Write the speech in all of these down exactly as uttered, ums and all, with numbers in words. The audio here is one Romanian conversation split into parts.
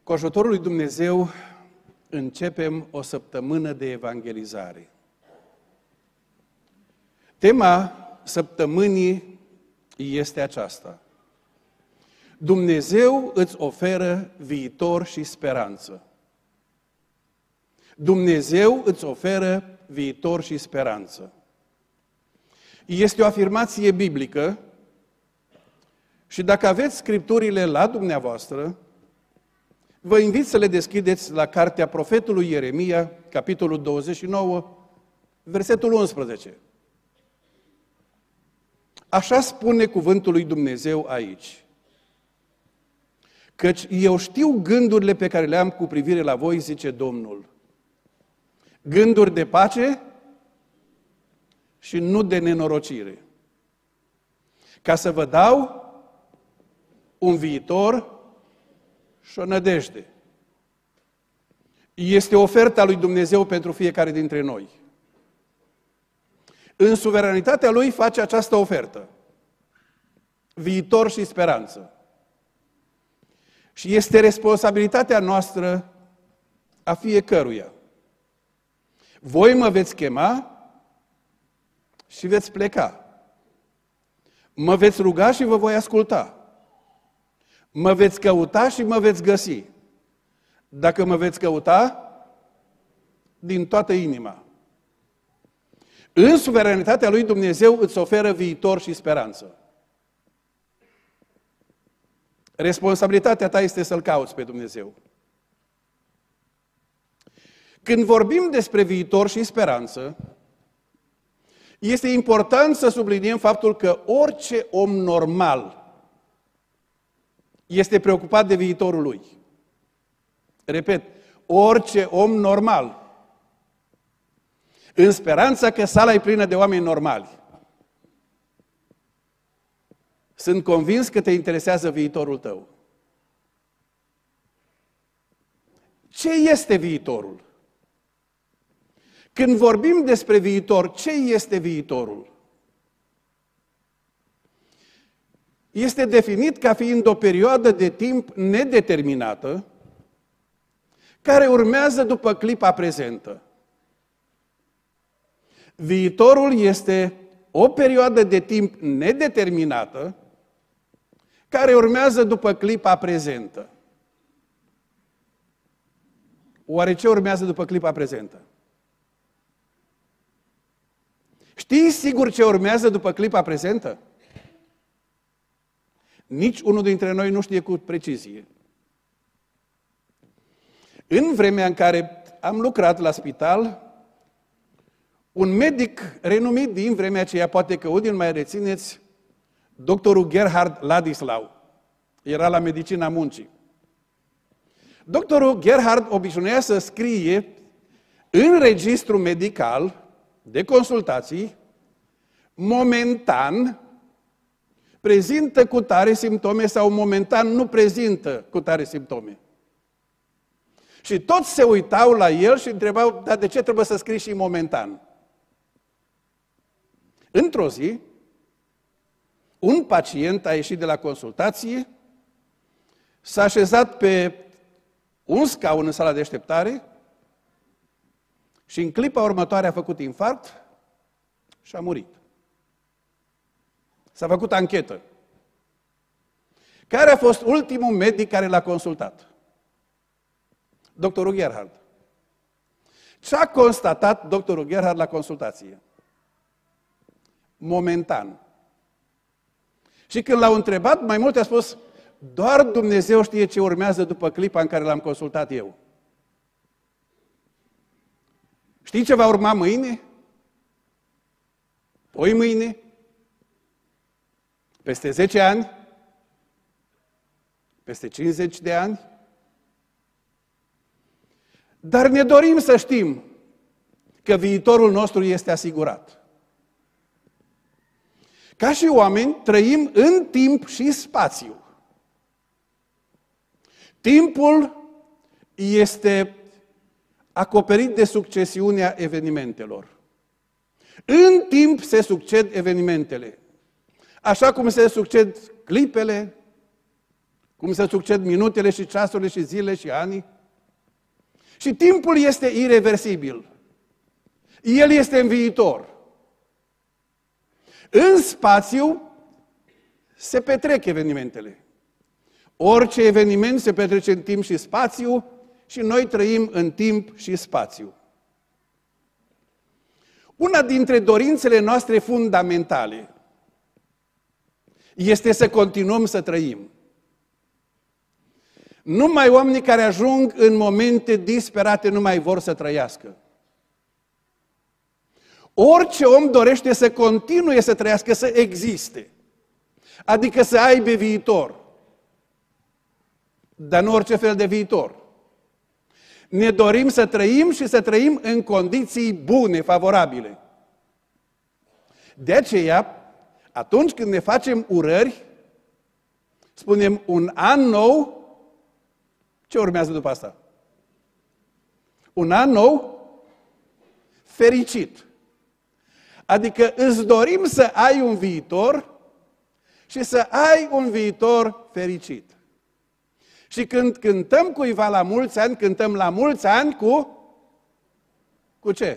Cu ajutorul lui Dumnezeu începem o săptămână de evangelizare. Tema săptămânii este aceasta. Dumnezeu îți oferă viitor și speranță. Dumnezeu îți oferă viitor și speranță. Este o afirmație biblică și dacă aveți scripturile la dumneavoastră, vă invit să le deschideți la cartea profetului Ieremia, capitolul douăzeci și nouă, versetul unsprezece. Așa spune cuvântul lui Dumnezeu aici. Căci eu știu gândurile pe care le am cu privire la voi, zice Domnul. Gânduri de pace și nu de nenorocire. Ca să vă dau un viitor și o nădejde. Este oferta lui Dumnezeu pentru fiecare dintre noi. În suveranitatea Lui face această ofertă. Viitor și speranță. Și este responsabilitatea noastră a fiecăruia. Voi mă veți chema și veți pleca. Mă veți ruga și vă voi asculta. Mă veți căuta și mă veți găsi. Dacă mă veți căuta din toată inima. În suveranitatea lui Dumnezeu îți oferă viitor și speranță. Responsabilitatea ta este să-L cauți pe Dumnezeu. Când vorbim despre viitor și speranță, este important să subliniem faptul că orice om normal este preocupat de viitorul lui. Repet, orice om normal. În speranța că sala e plină de oameni normali. Sunt convins că te interesează viitorul tău. Ce este viitorul? Când vorbim despre viitor, ce este viitorul? Este definit ca fiind o perioadă de timp nedeterminată care urmează după clipa prezentă. Viitorul este o perioadă de timp nedeterminată care urmează după clipa prezentă. Oare ce urmează după clipa prezentă? Știi sigur ce urmează după clipa prezentă? Nici unul dintre noi nu știe cu precizie. În vremea în care am lucrat la spital, un medic renumit din vremea aceea, poate că unii îl mai rețineți, doctorul Gerhard Ladislau, era la medicina muncii. Doctorul Gerhard obișnuia să scrie în registru medical de consultații, momentan prezintă cu tare simptome sau momentan nu prezintă cu tare simptome. Și toți se uitau la el și întrebau, dar de ce trebuie să scrii și momentan? Într-o zi, un pacient a ieșit de la consultație, s-a așezat pe un scaun în sala de așteptare și în clipa următoare a făcut infarct și a murit. S-a făcut anchetă. Care a fost ultimul medic care l-a consultat? Doctorul Gerhard. Ce a constatat doctorul Gerhard la consultație? Momentan. Și când l-au întrebat, mai mult a spus, doar Dumnezeu știe ce urmează după clipa în care l-am consultat eu. Știi ce va urma mâine? Poi mâine? Peste zece ani? Peste cincizeci de ani? Dar ne dorim să știm că viitorul nostru este asigurat. Ca și oameni, trăim în timp și spațiu. Timpul este acoperit de succesiunea evenimentelor. În timp se succed evenimentele. Așa cum se succed clipele, cum se succed minutele și ceasurile și zilele și anii. Și timpul este ireversibil. El este în viitor. În spațiu se petrec evenimentele. Orice eveniment se petrece în timp și spațiu și noi trăim în timp și spațiu. Una dintre dorințele noastre fundamentale este să continuăm să trăim. Numai oamenii care ajung în momente disperate nu mai vor să trăiască. Orice om dorește să continue să trăiască, să existe. Adică să aibă viitor. Dar nu orice fel de viitor. Ne dorim să trăim și să trăim în condiții bune, favorabile. De aceea, atunci când ne facem urări, spunem un an nou, ce urmează după asta? Un an nou fericit. Adică îți dorim să ai un viitor și să ai un viitor fericit. Și când cântăm cuiva la mulți ani, cântăm la mulți ani cu... Cu ce?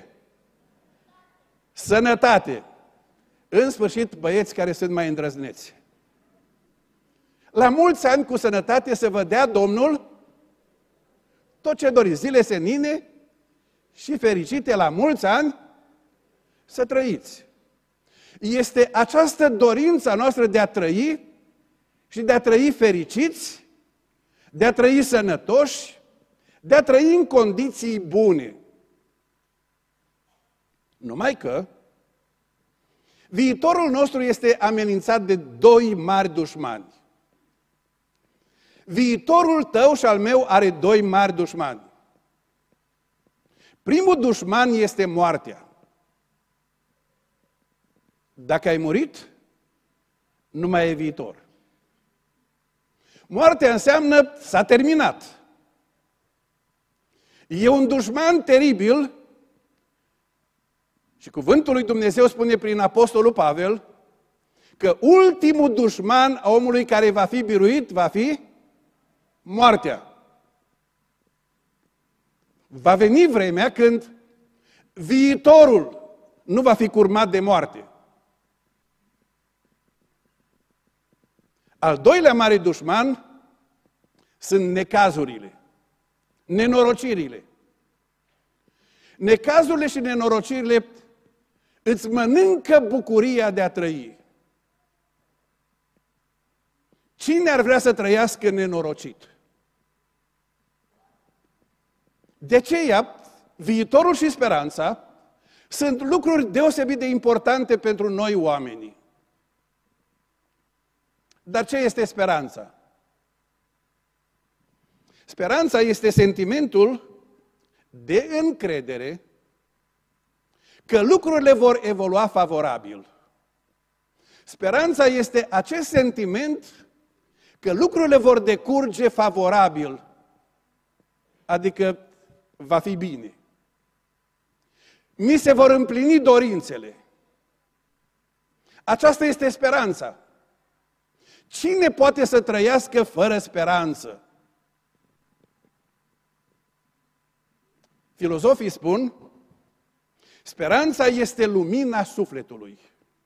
Sănătate. În sfârșit, băieți care sunt mai îndrăzneți. La mulți ani cu sănătate să vă dea Domnul tot ce doriți, zile senine și fericite la mulți ani să trăiți. Este această dorință noastră de a trăi și de a trăi fericiți, de a trăi sănătoși, de a trăi în condiții bune. Numai că viitorul nostru este amenințat de doi mari dușmani. Viitorul tău și al meu are doi mari dușmani. Primul dușman este moartea. Dacă ai murit, nu mai e viitor. Moartea înseamnă s-a terminat. E un dușman teribil și cuvântul lui Dumnezeu spune prin Apostolul Pavel că ultimul dușman a omului care va fi biruit va fi moartea. Va veni vremea când viitorul nu va fi curmat de moarte. Al doilea mare dușman sunt necazurile, nenorocirile. Necazurile și nenorocirile îți mănâncă bucuria de a trăi. Cine ar vrea să trăiască nenorocit? De aceea, viitorul și speranța sunt lucruri deosebit de importante pentru noi oamenii. Dar ce este speranța? Speranța este sentimentul de încredere că lucrurile vor evolua favorabil. Speranța este acest sentiment că lucrurile vor decurge favorabil, adică va fi bine. Mi se vor împlini dorințele. Aceasta este speranța. Cine poate să trăiască fără speranță? Filozofii spun, speranța este lumina sufletului.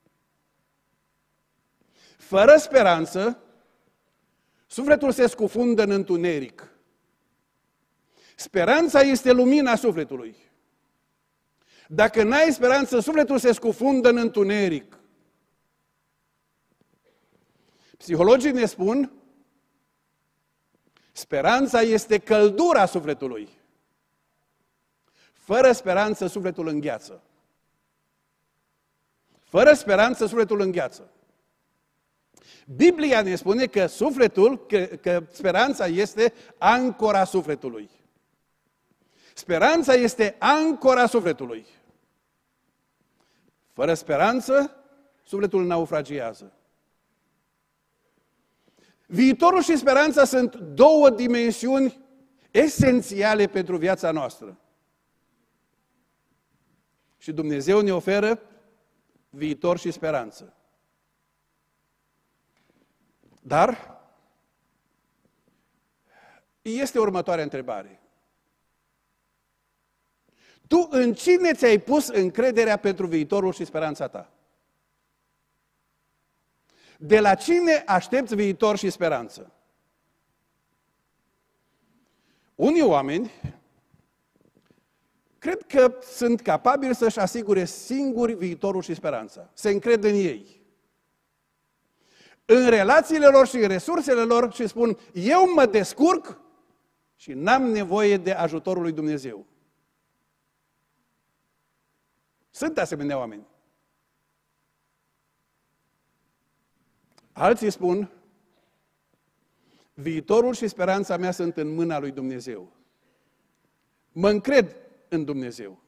Fără speranță, sufletul se scufundă în întuneric. Speranța este lumina sufletului. Dacă n-ai speranță, sufletul se scufundă în întuneric. Psihologii ne spun, speranța este căldura sufletului. Fără speranță, sufletul îngheață. Fără speranță, sufletul îngheață. Biblia ne spune că sufletul, că, că speranța este ancora sufletului. Speranța este ancora sufletului. Fără speranță, sufletul naufragiază. Viitorul și speranța sunt două dimensiuni esențiale pentru viața noastră. Și Dumnezeu ne oferă viitor și speranță. Dar este următoarea întrebare. Tu în cine ți-ai pus încrederea pentru viitorul și speranța ta? De la cine aștepți viitor și speranță? Unii oameni cred că sunt capabili să-și asigure singuri viitorul și speranța. Se încred în ei. În relațiile lor și în resursele lor și spun, eu mă descurc și n-am nevoie de ajutorul lui Dumnezeu. Sunt asemenea oameni. Alții spun, viitorul și speranța mea sunt în mâna lui Dumnezeu. Mă încred în Dumnezeu.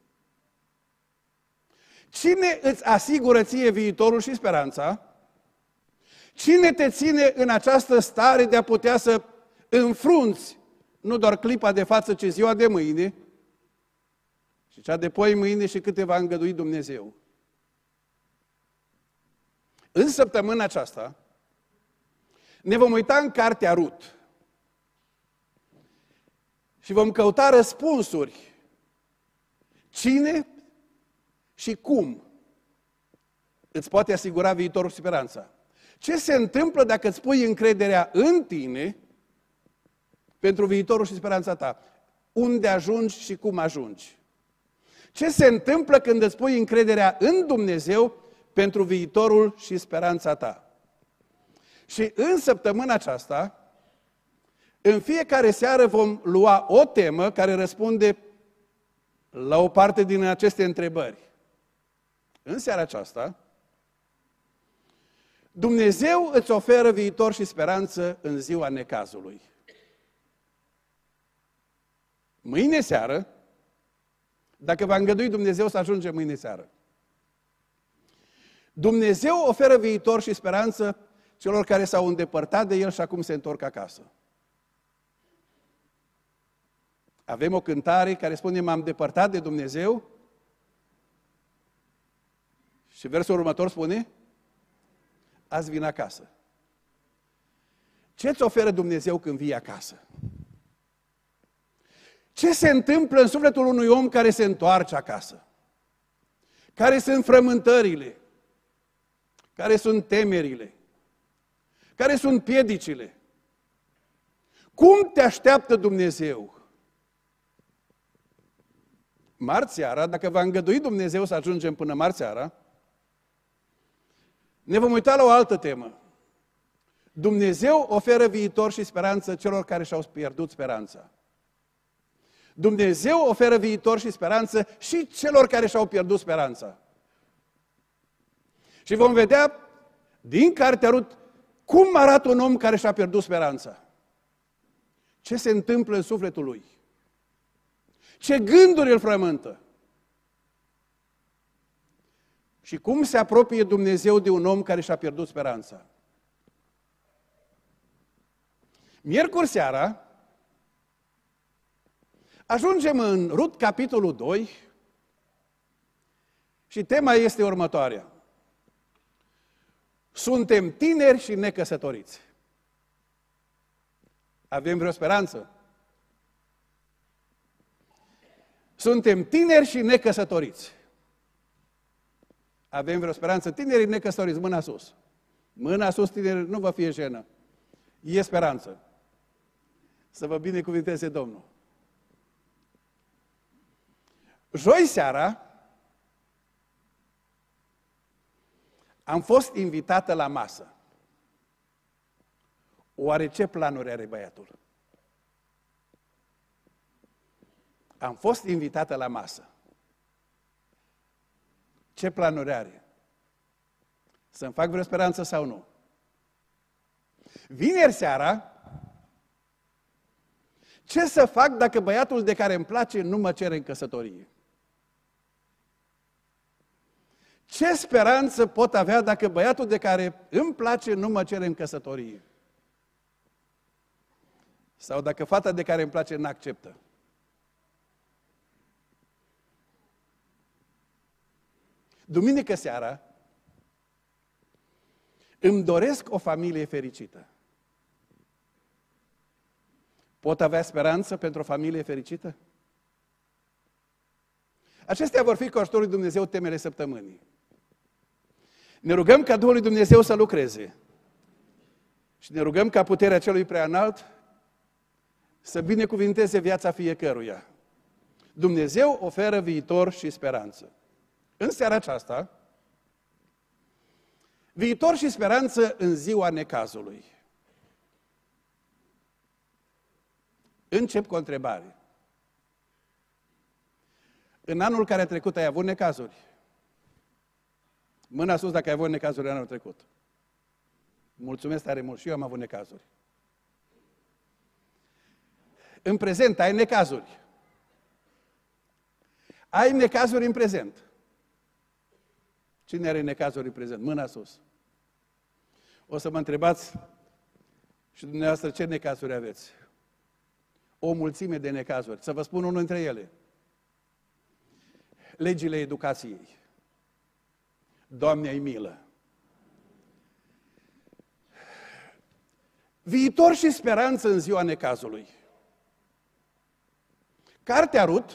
Cine îți asigură ție viitorul și speranța? Cine te ține în această stare de a putea să înfrunți nu doar clipa de față, ci ziua de mâine și cea de poi mâine și câte va îngădui Dumnezeu? În săptămâna aceasta ne vom uita în cartea Rut și vom căuta răspunsuri. Cine și cum îți poate asigura viitorul și speranța? Ce se întâmplă dacă îți pui încrederea în tine pentru viitorul și speranța ta? Unde ajungi și cum ajungi? Ce se întâmplă când îți pui încrederea în Dumnezeu pentru viitorul și speranța ta? Și în săptămâna aceasta, în fiecare seară vom lua o temă care răspunde la o parte din aceste întrebări. În seara aceasta, Dumnezeu îți oferă viitor și speranță în ziua necazului. Mâine seară, dacă va îngădui Dumnezeu să ajungem mâine seară, Dumnezeu oferă viitor și speranță celor care s-au îndepărtat de El și acum se întorc acasă. Avem o cântare care spune, m-am depărtat de Dumnezeu și versul următor spune, azi vin acasă. Ce îți oferă Dumnezeu când vii acasă? Ce se întâmplă în sufletul unui om care se întoarce acasă? Care sunt frământările? Care sunt temerile? Care sunt piedicile? Cum te așteaptă Dumnezeu? Marți seara, dacă va îngădui Dumnezeu să ajungem până marți seara, ne vom uita la o altă temă. Dumnezeu oferă viitor și speranță celor care și-au pierdut speranța. Dumnezeu oferă viitor și speranță și celor care și-au pierdut speranța. Și vom vedea din cartea Rut cum arată un om care și-a pierdut speranța. Ce se întâmplă în sufletul lui? Ce gânduri îl frământă? Și cum se apropie Dumnezeu de un om care și-a pierdut speranța? Miercuri seara ajungem în Rut, capitolul doi, și tema este următoarea. Suntem tineri și necăsătoriți. Avem vreo speranță? Suntem tineri și necăsătoriți. Avem vreo speranță? Tinerii necăsătoriți, mâna sus. Mâna sus, tineri, nu vă fie jenă. E speranță. Să vă binecuvinteze Domnul. Joi seara am fost invitată la masă. Oare ce planuri are băiatul? Am fost invitată la masă. Ce planuri are? Să-mi fac vreo speranță sau nu? Vineri seara, ce să fac dacă băiatul de care îmi place nu mă cere în căsătorie? Ce speranță pot avea dacă băiatul de care îmi place nu mă cere în căsătorie? Sau dacă fata de care îmi place nu acceptă? Duminică seara îmi doresc o familie fericită. Pot avea speranță pentru o familie fericită? Acestea vor fi cu ajutorul lui Dumnezeu temele săptămânii. Ne rugăm ca Duhul lui Dumnezeu să lucreze. Și ne rugăm ca puterea celui preanalt să binecuvinteze viața fiecăruia. Dumnezeu oferă viitor și speranță. În seara aceasta, viitor și speranță în ziua necazului. Încep cu o întrebare. În anul care a trecut ai avut necazuri? Mâna sus dacă ai avut necazuri în anul trecut. Mulțumesc tare mult și eu am avut necazuri. În prezent ai necazuri. Ai necazuri în prezent. Cine are necazuri în prezent? Mâna sus. O să mă întrebați și dumneavoastră ce necazuri aveți. O mulțime de necazuri. Să vă spun unul dintre ele. Legile educației. Doamne, ai milă. Viitor și speranță în ziua necazului. Cartea Rut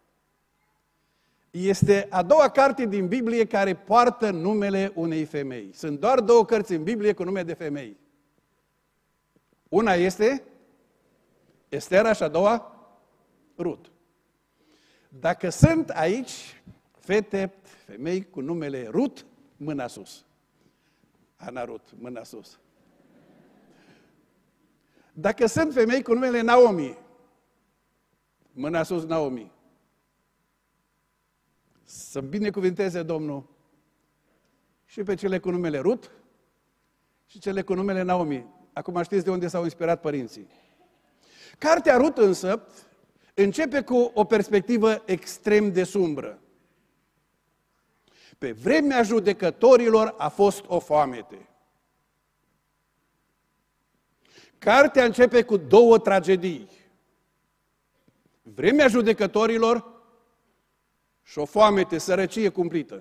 este a doua carte din Biblie care poartă numele unei femei. Sunt doar două cărți în Biblie cu nume de femei. Una este Estera și a doua Rut. Dacă sunt aici fete, femei cu numele Rut, mâna sus. Ana Rut, mâna sus. Dacă sunt femei cu numele Naomi, mâna sus Naomi. Să binecuvinteze Domnul și pe cele cu numele Rut și cele cu numele Naomi. Acum știți de unde s-au inspirat părinții. Cartea Rut însă începe cu o perspectivă extrem de sumbră. Pe vremea judecătorilor a fost o foamete. Cartea începe cu două tragedii. Vremea judecătorilor și o foamete, sărăcie cumplită.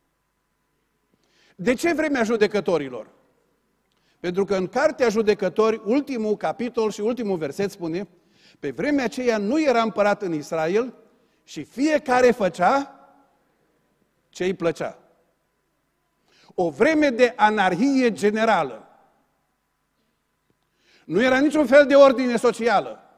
De ce vremea judecătorilor? Pentru că în Cartea Judecători, ultimul capitol și ultimul verset spune: pe vremea aceea nu era împărat în Israel și fiecare făcea ce îi plăcea. O vreme de anarhie generală. Nu era niciun fel de ordine socială.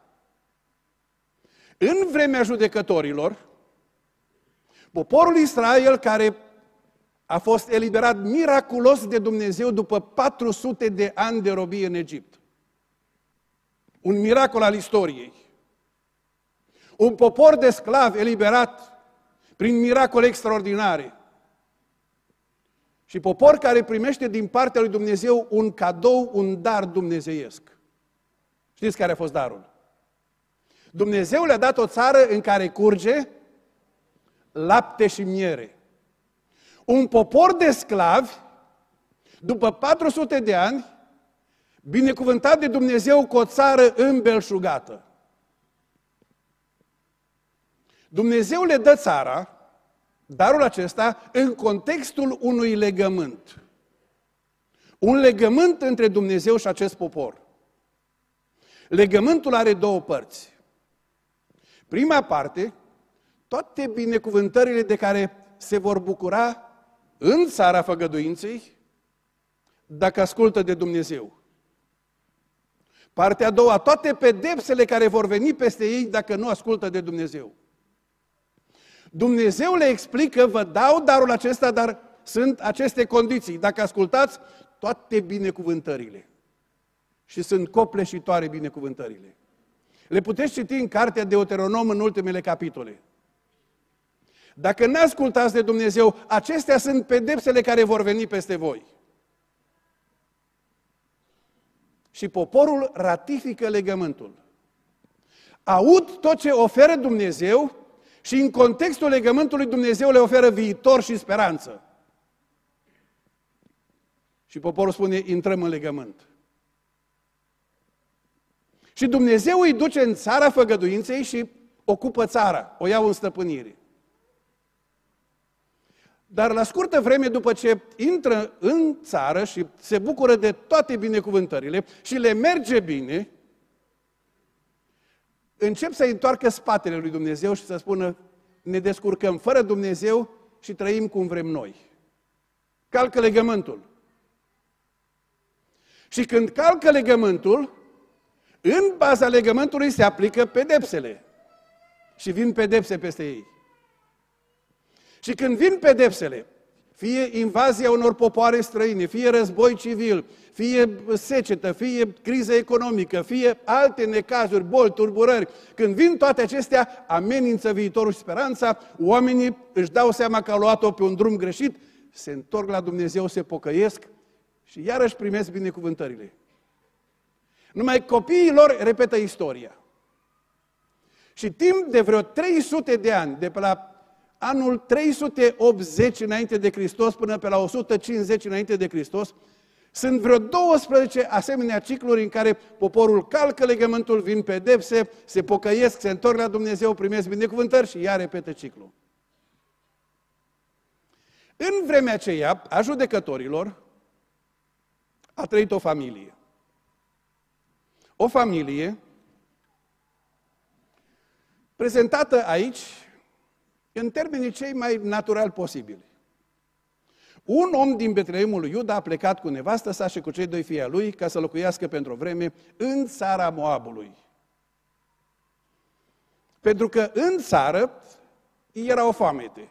În vremea judecătorilor, poporul Israel, care a fost eliberat miraculos de Dumnezeu după patru sute de ani de robie în Egipt. Un miracol al istoriei. Un popor de sclavi eliberat prin miracole extraordinare. Și popor care primește din partea lui Dumnezeu un cadou, un dar dumnezeiesc. Știți care a fost darul? Dumnezeu le-a dat o țară în care curge lapte și miere. Un popor de sclavi, după patru sute de ani, binecuvântat de Dumnezeu cu o țară îmbelșugată. Dumnezeu le dă țara, darul acesta, în contextul unui legământ. Un legământ între Dumnezeu și acest popor. Legământul are două părți. Prima parte, toate binecuvântările de care se vor bucura în țara făgăduinței, dacă ascultă de Dumnezeu. Partea a doua, toate pedepsele care vor veni peste ei dacă nu ascultă de Dumnezeu. Dumnezeu le explică: vă dau darul acesta, dar sunt aceste condiții. Dacă ascultați, toate binecuvântările. Și sunt copleșitoare binecuvântările. Le puteți citi în cartea Deuteronom în ultimele capitole. Dacă nu ascultați de Dumnezeu, acestea sunt pedepsele care vor veni peste voi. Și poporul ratifică legământul. Aud tot ce oferă Dumnezeu și în contextul legământului Dumnezeu le oferă viitor și speranță. Și poporul spune: intrăm în legământ. Și Dumnezeu îi duce în țara făgăduinței și ocupă țara, o iau în stăpânire. Dar la scurtă vreme, după ce intră în țară și se bucură de toate binecuvântările și le merge bine, încep să-i întoarcă spatele lui Dumnezeu și să spună, ne descurcăm fără Dumnezeu și trăim cum vrem noi. Calcă legământul. Și când calcă legământul, în baza legământului se aplică pedepsele. Și vin pedepse peste ei. Și când vin pedepsele, fie invazia unor popoare străine, fie război civil, fie secetă, fie criză economică, fie alte necazuri, boli, turburări, când vin toate acestea, amenință viitorul și speranța, oamenii își dau seama că au luat-o pe un drum greșit, se întorc la Dumnezeu, se pocăiesc și iarăși primesc binecuvântările. Numai copiii lor repetă istoria. Și timp de vreo trei sute de ani, de pe la anul trei sute optzeci înainte de Hristos până pe la o sută cincizeci înainte de Hristos, sunt vreo douăsprezece asemenea cicluri în care poporul calcă legământul, vin pedepse, se pocăiesc, se întorc la Dumnezeu, primesc binecuvântări și iar repetă ciclul. În vremea aceea, a judecătorilor, a trăit o familie. O familie prezentată aici în termenii cei mai naturali posibili. Un om din Betleemul lui Iuda a plecat cu nevastă sa și cu cei doi fii ai lui ca să locuiască pentru o vreme în țara Moabului. Pentru că în țară era o foamete.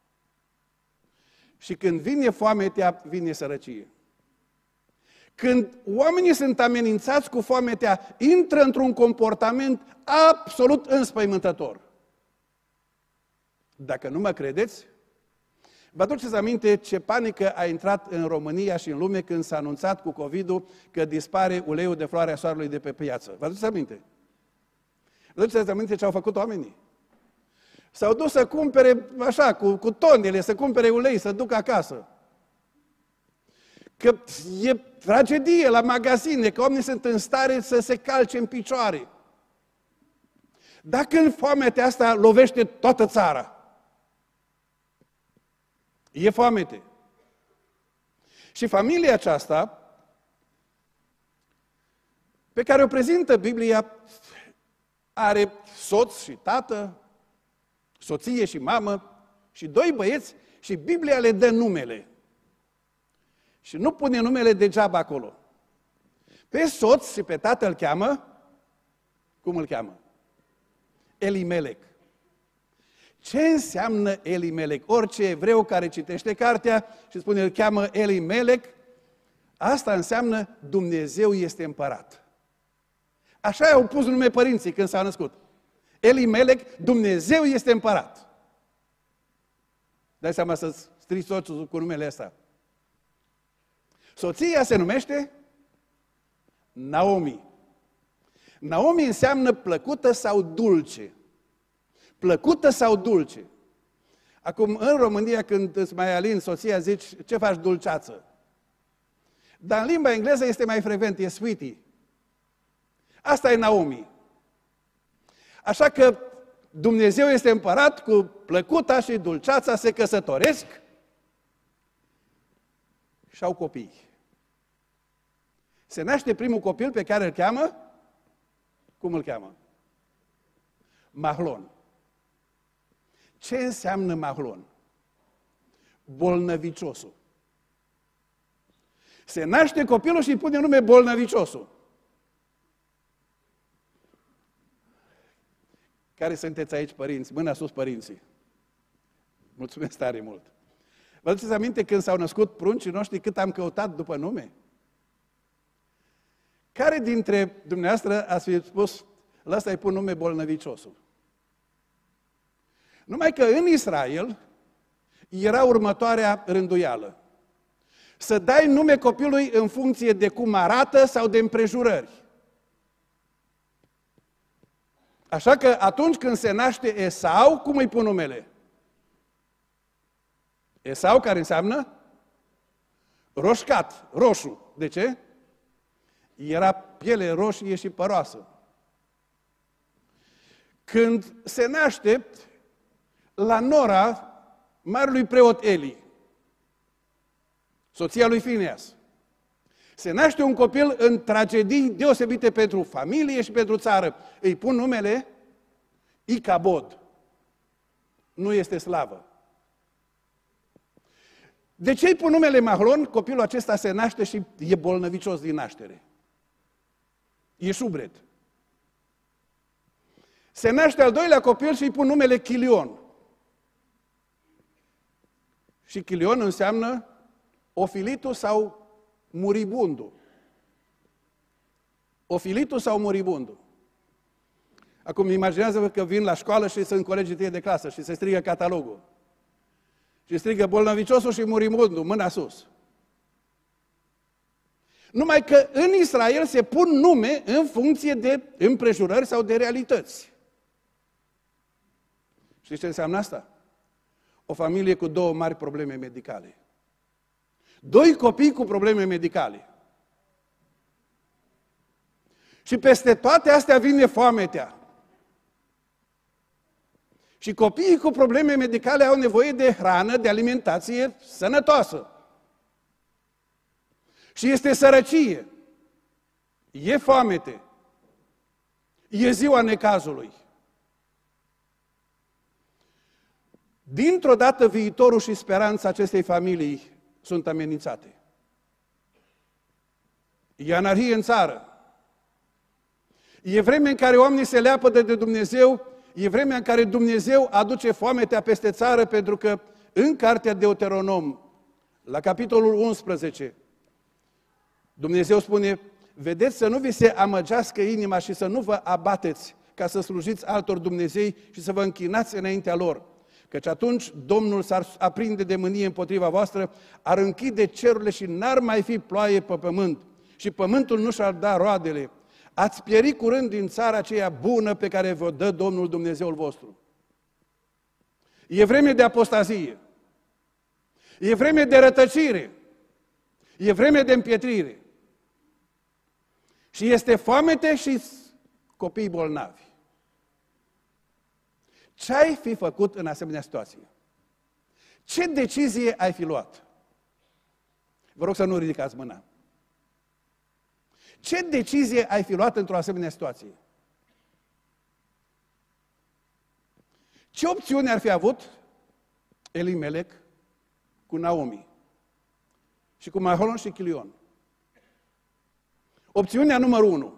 Și când vine foametea, vine sărăcie. Când oamenii sunt amenințați cu foametea, intră într-un comportament absolut înspăimântător. Dacă nu mă credeți, vă aduceți aminte ce panică a intrat în România și în lume când s-a anunțat cu COVID-ul că dispare uleiul de floarea soarelui de pe piață. Vă aduceți aminte? Vă aduceți aminte ce au făcut oamenii? S-au dus să cumpere, așa, cu, cu tonele, să cumpere ulei, să ducă acasă. Că e tragedie la magazine, că oamenii sunt în stare să se calce în picioare. Dacă în foametea asta lovește toată țara, e foamete. Și familia aceasta, pe care o prezintă Biblia, are soț și tată, soție și mamă și doi băieți și Biblia le dă numele. Și nu pune numele degeaba acolo. Pe soț și pe tată îl cheamă, cum îl cheamă? Elimelec. Ce înseamnă Elimelec? Orice evreu care citește cartea și spune îl cheamă Elimelec, asta înseamnă Dumnezeu este împărat. Așa i-au pus nume părinții când s-au născut. Elimelec, Dumnezeu este împărat. Dai seama să strici soțul cu numele ăsta. Soția se numește Naomi. Naomi înseamnă plăcută sau dulce. Plăcută sau dulce. Acum, în România, când îți mai alin soția, zici, ce faci dulceață? Dar în limba engleză este mai frecvent, e sweetie. Asta e Naomi. Așa că Dumnezeu este împărat, cu plăcuta și dulceața se căsătoresc și au copii. Se naște primul copil pe care îl cheamă, cum îl cheamă? Mahlon. Ce înseamnă Mahlon? Bolnăviciosul. Se naște copilul și îi pune nume bolnăviciosul. Care sunteți aici, părinți? Mâna sus, părinții. Mulțumesc tare mult. Vă aduceți aminte când s-au născut pruncii noștri, cât am căutat după nume? Care dintre dumneavoastră ați fi spus, la ăsta îi pun nume bolnăviciosul? Numai că în Israel era următoarea rânduială. Să dai nume copilului în funcție de cum arată sau de împrejurări. Așa că atunci când se naște Esau, cum îi pun numele? Esau, care înseamnă roșcat, roșu. De ce? Era piele roșie și păroasă. Când se naște la nora marelui preot Eli, soția lui Fineas, se naște un copil în tragedii deosebite pentru familie și pentru țară. Îi pun numele Icabod. Nu este slavă. De ce îi pun numele Mahlon? Copilul acesta se naște și e bolnăvicios din naștere. E șubret. Se naște al doilea copil și îi pun numele Chilion. Și Chilion înseamnă ofilitul sau muribundul. Ofilitul sau muribundul. Acum imaginează-vă că vin la școală și sunt colegii tăi de clasă și se strigă catalogul. Și strigă bolnăviciosul și muribundul, mâna sus. Numai că în Israel se pun nume în funcție de împrejurări sau de realități. Știți ce înseamnă asta? O familie cu două mari probleme medicale. Doi copii cu probleme medicale. Și peste toate astea vine foametea. Și copiii cu probleme medicale au nevoie de hrană, de alimentație sănătoasă. Și este sărăcie. E foamete. E ziua necazului. Dintr-o dată viitorul și speranța acestei familii sunt amenințate. E anarhie în țară. E vremea în care oamenii se leapădă de Dumnezeu, e vremea în care Dumnezeu aduce foametea peste țară, pentru că în cartea Deuteronom, la capitolul unsprezece, Dumnezeu spune, vedeți să nu vi se amăgească inima și să nu vă abateți ca să slujiți altor Dumnezei și să vă închinați înaintea lor. Căci atunci Domnul s-ar aprinde de mânie împotriva voastră, ar închide cerurile și n-ar mai fi ploaie pe pământ și pământul nu și-ar da roadele. Ați pieri curând din țara aceea bună pe care vă dă Domnul Dumnezeul vostru. E vreme de apostazie. E vreme de rătăcire. E vreme de împietrire. Și este foamete și copii bolnavi. Ce ai fi făcut în asemenea situație? Ce decizie ai fi luat? Vă rog să nu ridicați mâna. Ce decizie ai fi luat într-o asemenea situație? Ce opțiune ar fi avut Elimelec cu Naomi și cu Mahlon și Chilion? Opțiunea numărul unu.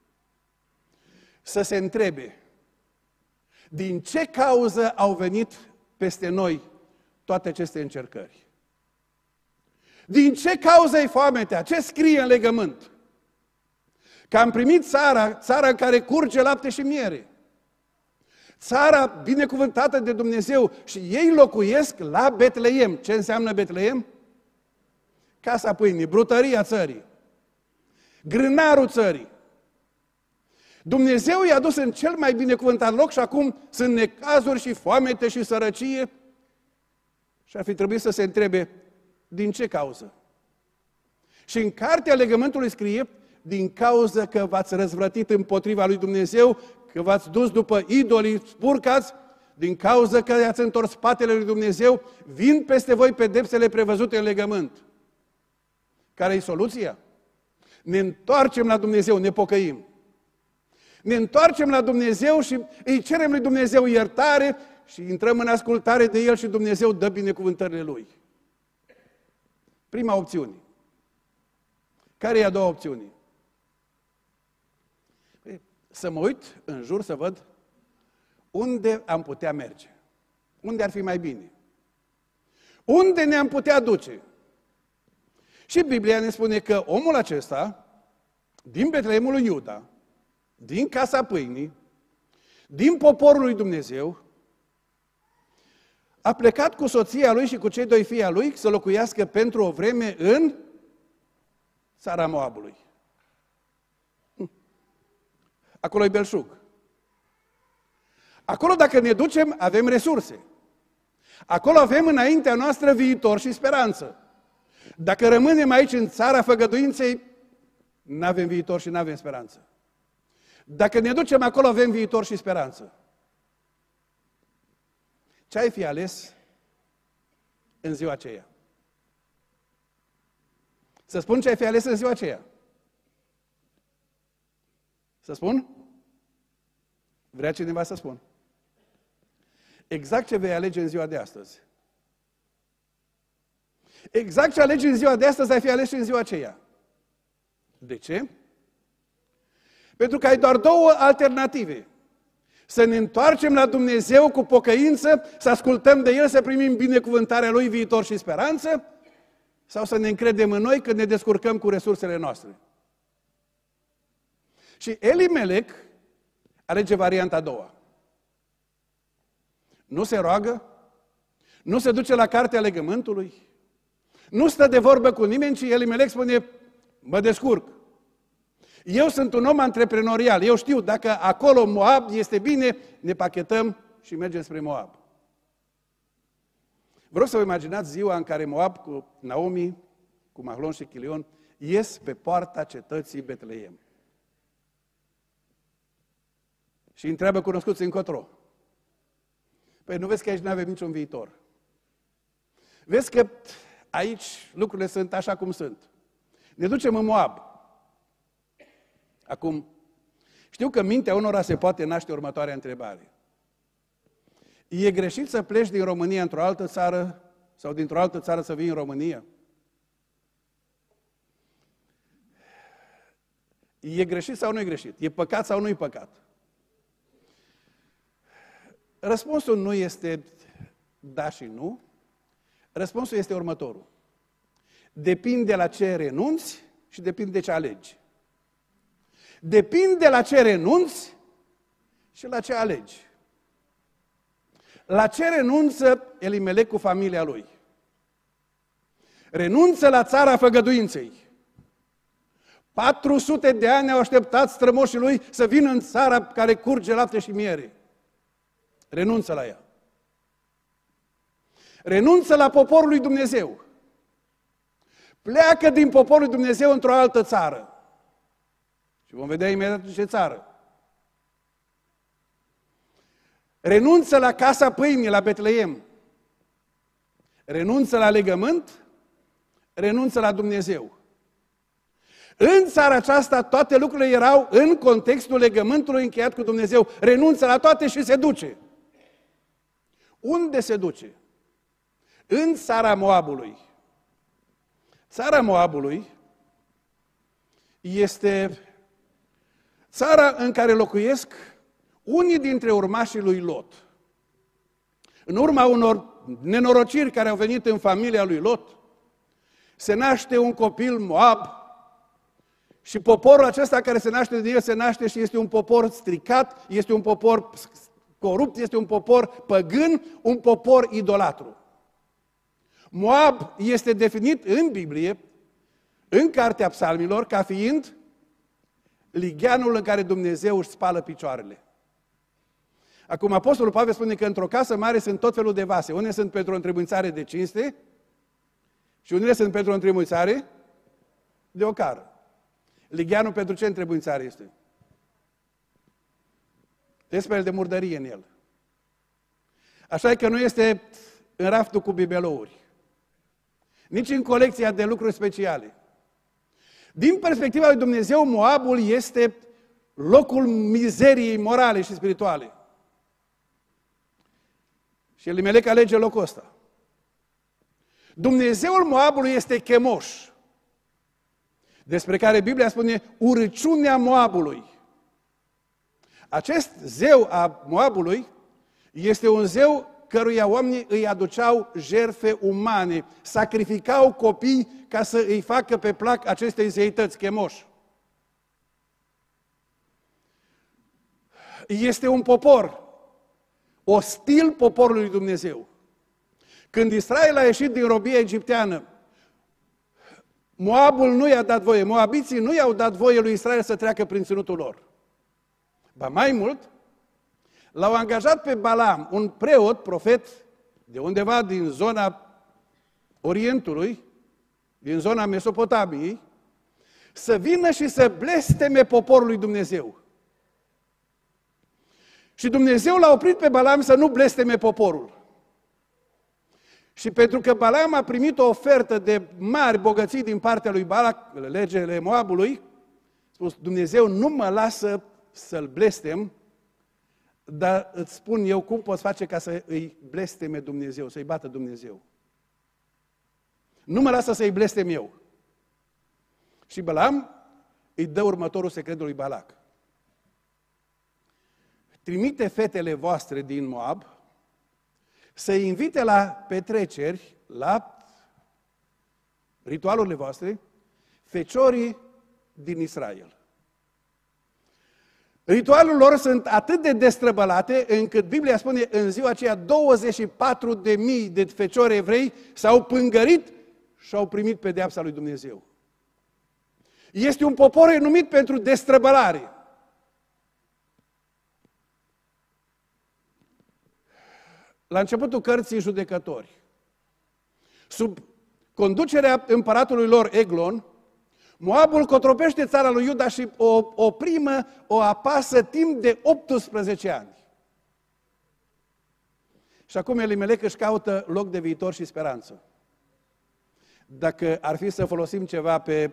Să se întrebe din ce cauză au venit peste noi toate aceste încercări? Din ce cauză e foametea? Ce scrie în legământ? Că am primit țara, țara în care curge lapte și miere. Țara binecuvântată de Dumnezeu și ei locuiesc la Betleem. Ce înseamnă Betleem? Casa pâinii, brutăria țării, grânarul țării. Dumnezeu i-a dus în cel mai binecuvântat loc și acum sunt necazuri și foamete și sărăcie. Și ar fi trebuit să se întrebe, din ce cauză? Și în cartea legământului scrie, din cauza că v-ați răzvrătit împotriva lui Dumnezeu, că v-ați dus după idolii spurcați, din cauza că i-ați întors spatele lui Dumnezeu, vin peste voi pedepsele prevăzute în legământ. Care e soluția? Ne întoarcem la Dumnezeu, ne pocăim. Ne întoarcem la Dumnezeu și îi cerem lui Dumnezeu iertare și intrăm în ascultare de El și Dumnezeu dă binecuvântările Lui. Prima opțiune. Care e a doua opțiune? Să mă uit în jur să văd unde am putea merge. Unde ar fi mai bine. Unde ne-am putea duce. Și Biblia ne spune că omul acesta, din Betleemul lui Iuda, din casa pâinii, din poporul lui Dumnezeu, a plecat cu soția lui și cu cei doi fii ai lui să locuiască pentru o vreme în țara Moabului. Acolo e belșug. Acolo, dacă ne ducem, avem resurse. Acolo avem înaintea noastră viitor și speranță. Dacă rămânem aici în țara făgăduinței, nu avem viitor și nu avem speranță. Dacă ne ducem acolo, avem viitor și speranță. Ce ai fi ales în ziua aceea? Să spun ce ai fi ales în ziua aceea? Să spun? Vrea cineva să spun? Exact ce vei alege în ziua de astăzi. Exact ce alegi în ziua de astăzi, ai fi ales și în ziua aceea. De ce? Pentru că ai doar două alternative. Să ne întoarcem la Dumnezeu cu pocăință, să ascultăm de El, să primim binecuvântarea Lui, viitor și speranță, sau să ne încredem în noi când ne descurcăm cu resursele noastre. Și Elimelec alege varianta a doua. Nu se roagă, nu se duce la cartea legământului, nu stă de vorbă cu nimeni, ci Elimelec spune, mă descurc. Eu sunt un om antreprenorial, eu știu, dacă acolo Moab este bine, ne pachetăm și mergem spre Moab. Vă rog să vă imaginați ziua în care Moab cu Naomi, cu Mahlon și Chilion, ies pe poarta cetății Betleem. Și întreabă cunoscuți încotro. Păi nu vezi că aici nu avem niciun viitor. Vezi că aici lucrurile sunt așa cum sunt. Ne ducem în Moab. Acum, știu că mintea unora se poate naște următoarea întrebare. E greșit să pleci din România într-o altă țară sau dintr-o altă țară să vii în România? E greșit sau nu e greșit? E păcat sau nu e păcat? Răspunsul nu este da și nu. Răspunsul este următorul. Depinde la ce renunți și depinde de ce alegi. Depinde la ce renunți și la ce alegi. La ce renunță Elimelec cu familia lui? Renunță la țara făgăduinței. patru sute de ani au așteptat strămoșii lui să vină în țara care curge lapte și miere. Renunță la ea. Renunță la poporul lui Dumnezeu. Pleacă din poporul lui Dumnezeu într-o altă țară. Și vom vedea imediat ce țară. Renunță la casa pâinii, la Betleem. Renunță la legământ, renunță la Dumnezeu. În țara aceasta toate lucrurile erau în contextul legământului încheiat cu Dumnezeu. Renunță la toate și se duce. Unde se duce? În țara Moabului. Țara Moabului este țara în care locuiesc unii dintre urmașii lui Lot. În urma unor nenorociri care au venit în familia lui Lot, se naște un copil Moab și poporul acesta care se naște din el se naște și este un popor stricat, este un popor corupt, este un popor păgân, un popor idolatru. Moab este definit în Biblie, în Cartea Psalmilor, ca fiind ligheanul în care Dumnezeu își spală picioarele. Acum, Apostolul Pavel spune că într-o casă mare sunt tot felul de vase. Unele sunt pentru o întrebuințare de cinste și unele sunt pentru o întrebuințare de ocară. Ligheanul pentru ce întrebuințare este? Te speli de murdărie în el. Așa că nu este în raftul cu bibelouri, nici în colecția de lucruri speciale. Din perspectiva lui Dumnezeu, Moabul este locul mizeriei morale și spirituale. Și Elimelec alege locul ăsta. Dumnezeul Moabului este Chemoș, despre care Biblia spune urăciunea Moabului. Acest zeu a Moabului este un zeu căruia oamenii îi aduceau jertfe umane, sacrificau copii ca să îi facă pe plac acestei zeități, Chemoș. Este un popor ostil poporului lui Dumnezeu. Când Israel a ieșit din robia egipteană, Moabul nu i-a dat voie, moabiții nu i-au dat voie lui Israel să treacă prin ținutul lor. Ba mai mult, l-au angajat pe Balam, un preot, profet, de undeva din zona Orientului, din zona Mesopotamiei, să vină și să blesteme poporul lui Dumnezeu. Și Dumnezeu l-a oprit pe Balam să nu blesteme poporul. Și pentru că Balam a primit o ofertă de mari bogății din partea lui Balac, legele Moabului, a spus, Dumnezeu nu mă lasă să-l blestem, Dar îți spun eu cum poți face ca să îi blesteme Dumnezeu, să-i bată Dumnezeu. Nu mă lasă să-i blestem eu. Și Balaam îi dă următorul secret lui Balac. Trimite fetele voastre din Moab să-i invite la petreceri, la ritualurile voastre, feciorii din Israel. Ritualurile lor sunt atât de destrăbălate, încât Biblia spune în ziua aceea douăzeci și patru de mii de feciori evrei s-au pângărit și au primit pedeapsa lui Dumnezeu. Este un popor renumit pentru destrăbălare. La începutul cărții Judecători, sub conducerea împăratului lor Eglon, Moabul cotropește țara lui Iuda și o oprimă, o apasă timp de optsprezece ani. Și acum Elimelec își caută loc de viitor și speranță. Dacă ar fi să folosim ceva pe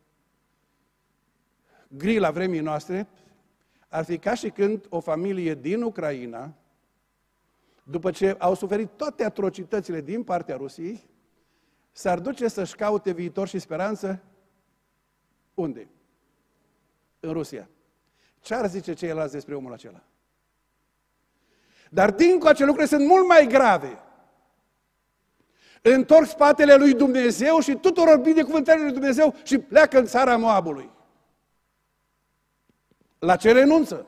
grila vremii noastre, ar fi ca și când o familie din Ucraina, după ce au suferit toate atrocitățile din partea Rusiei, s-ar duce să-și caute viitor și speranță. Unde? În Rusia. Ce ar zice ceilalți despre omul acela? Dar dincoace lucrurile sunt mult mai grave. Întorc spatele lui Dumnezeu și tuturor binecuvântările lui Dumnezeu și pleacă în țara Moabului. La ce renunță?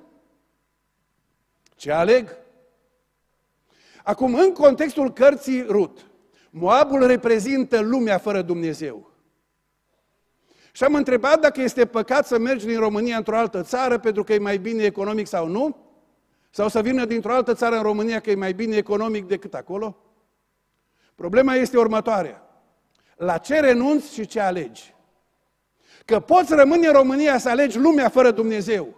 Ce aleg? Acum, în contextul cărții Rut, Moabul reprezintă lumea fără Dumnezeu. Și am întrebat dacă este păcat să mergi din România într-o altă țară pentru că e mai bine economic sau nu? Sau să vină dintr-o altă țară în România că e mai bine economic decât acolo? Problema este următoarea. La ce renunți și ce alegi? Că poți rămâne în România să alegi lumea fără Dumnezeu.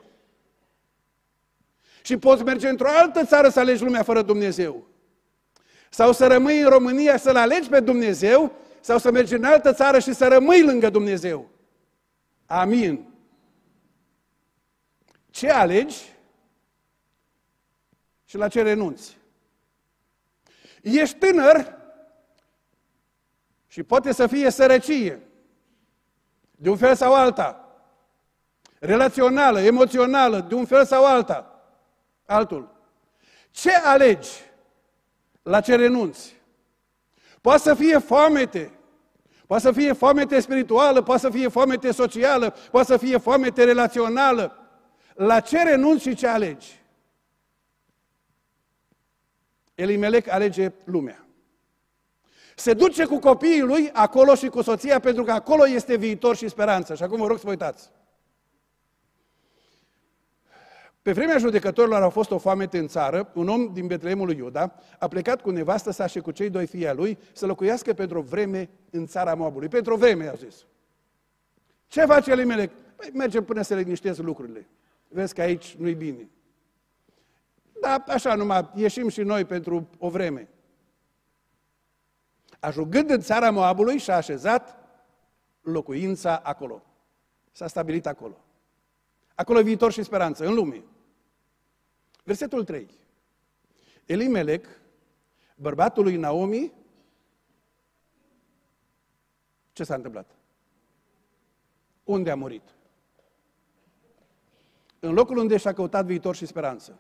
Și poți merge într-o altă țară să alegi lumea fără Dumnezeu. Sau să rămâi în România să-L alegi pe Dumnezeu, sau să mergi în altă țară și să rămâi lângă Dumnezeu. Amin. Ce alegi și la ce renunți? Ești tânăr și poate să fie sărăcie, de un fel sau alta, relațională, emoțională, de un fel sau alta, altul. Ce alegi? La ce renunți? Poate să fie foamete, poate să fie foamete spirituală, poate să fie foamete socială, poate să fie foamete relațională. La ce renunți și ce alegi? Elimelec alege lumea. Se duce cu copiii lui acolo și cu soția pentru că acolo este viitor și speranță. Și acum vă rog să vă uitați. Pe vremea judecătorilor a fost o foamete în țară, un om din Betleemul lui Iuda a plecat cu nevastă sa și cu cei doi fii ai lui să locuiască pentru o vreme în țara Moabului. Pentru o vreme, a zis. Ce face Elimelec? Păi mergem până să liniștesc lucrurile. Vezi că aici nu-i bine. Da, așa numai, ieșim și noi pentru o vreme. Ajungând în țara Moabului și-a așezat locuința acolo. S-a stabilit acolo. Acolo e viitor și speranță, în lume. Versetul trei. Elimelec, bărbatul lui Naomi, ce s-a întâmplat? Unde a murit? În locul unde și-a căutat viitor și speranță.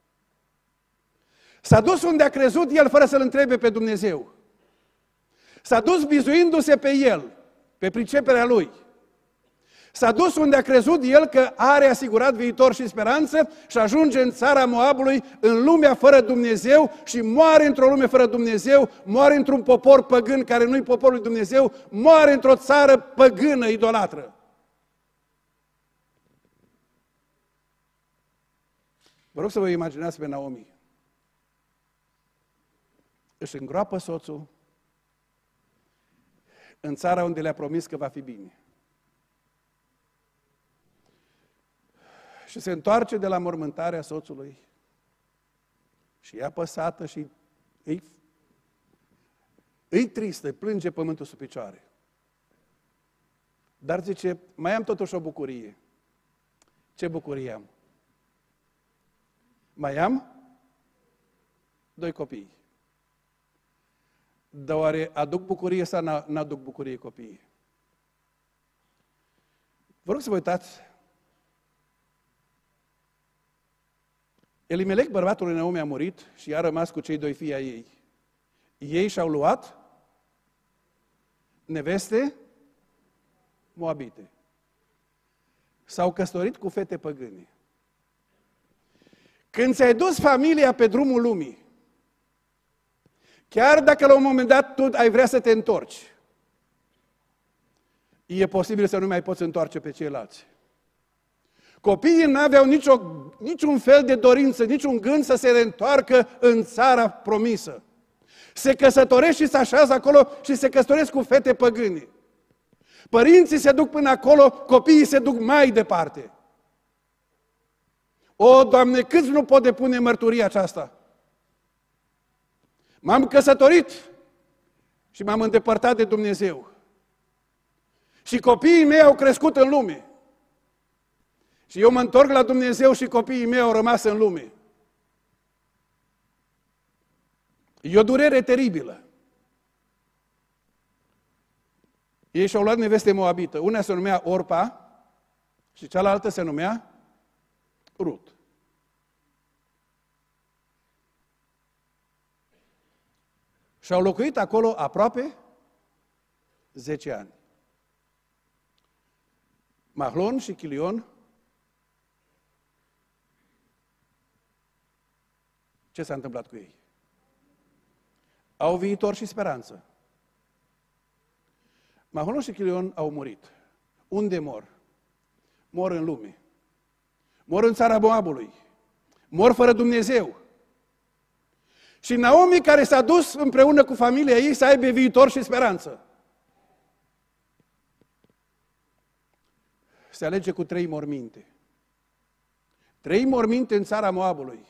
S-a dus unde a crezut el fără să-L întrebe pe Dumnezeu. S-a dus bizuindu-se pe el, pe priceperea lui. S-a dus unde a crezut el că are asigurat viitor și speranță și ajunge în țara Moabului, în lumea fără Dumnezeu și moare într-o lume fără Dumnezeu, moare într-un popor păgân care nu-i poporul lui Dumnezeu, moare într-o țară păgână, idolatră. Vă rog să vă imaginați pe Naomi. Își îngroapă soțul în țara unde le-a promis că va fi bine. Și se întoarce de la mormântarea soțului și e apăsată și îi, îi tristă, îi plânge pământul sub picioare. Dar zice, mai am totuși o bucurie. Ce bucurie am? Mai am doi copii. Dar oare aduc bucurie sau n-aduc bucurie copiii? Vă rog să vă uitați. Elimelec, bărbatul lui Naomi, a murit și a rămas cu cei doi fii ai ei. Ei și-au luat neveste moabite. S-au căsătorit cu fete păgâne. Când ți-ai dus familia pe drumul lumii, chiar dacă la un moment dat tu ai vrea să te întorci, e posibil să nu mai poți întoarce pe ceilalți. Copiii n-aveau nicio, niciun fel de dorință, niciun gând să se reîntoarcă în țara promisă. Se căsătoresc și se așează acolo și se căsătoresc cu fete păgâne. Părinții se duc până acolo, copiii se duc mai departe. O, Doamne, câți nu pot depune mărturia aceasta? M-am căsătorit și m-am îndepărtat de Dumnezeu. Și copiii mei au crescut în lume. Și eu mă întorc la Dumnezeu și copiii mei au rămas în lume. E o durere teribilă. Ei și-au luat neveste moabită. Una se numea Orpa și cealaltă se numea Rut. Și-au locuit acolo aproape zece ani. Mahlon și Chilion, ce s-a întâmplat cu ei? Au viitor și speranță. Mahlon și Chilion au murit. Unde mor? Mor în lume. Mor în țara Moabului. Mor fără Dumnezeu. Și Naomi, care s-a dus împreună cu familia ei să aibă viitor și speranță, se alege cu trei morminte. Trei morminte în țara Moabului.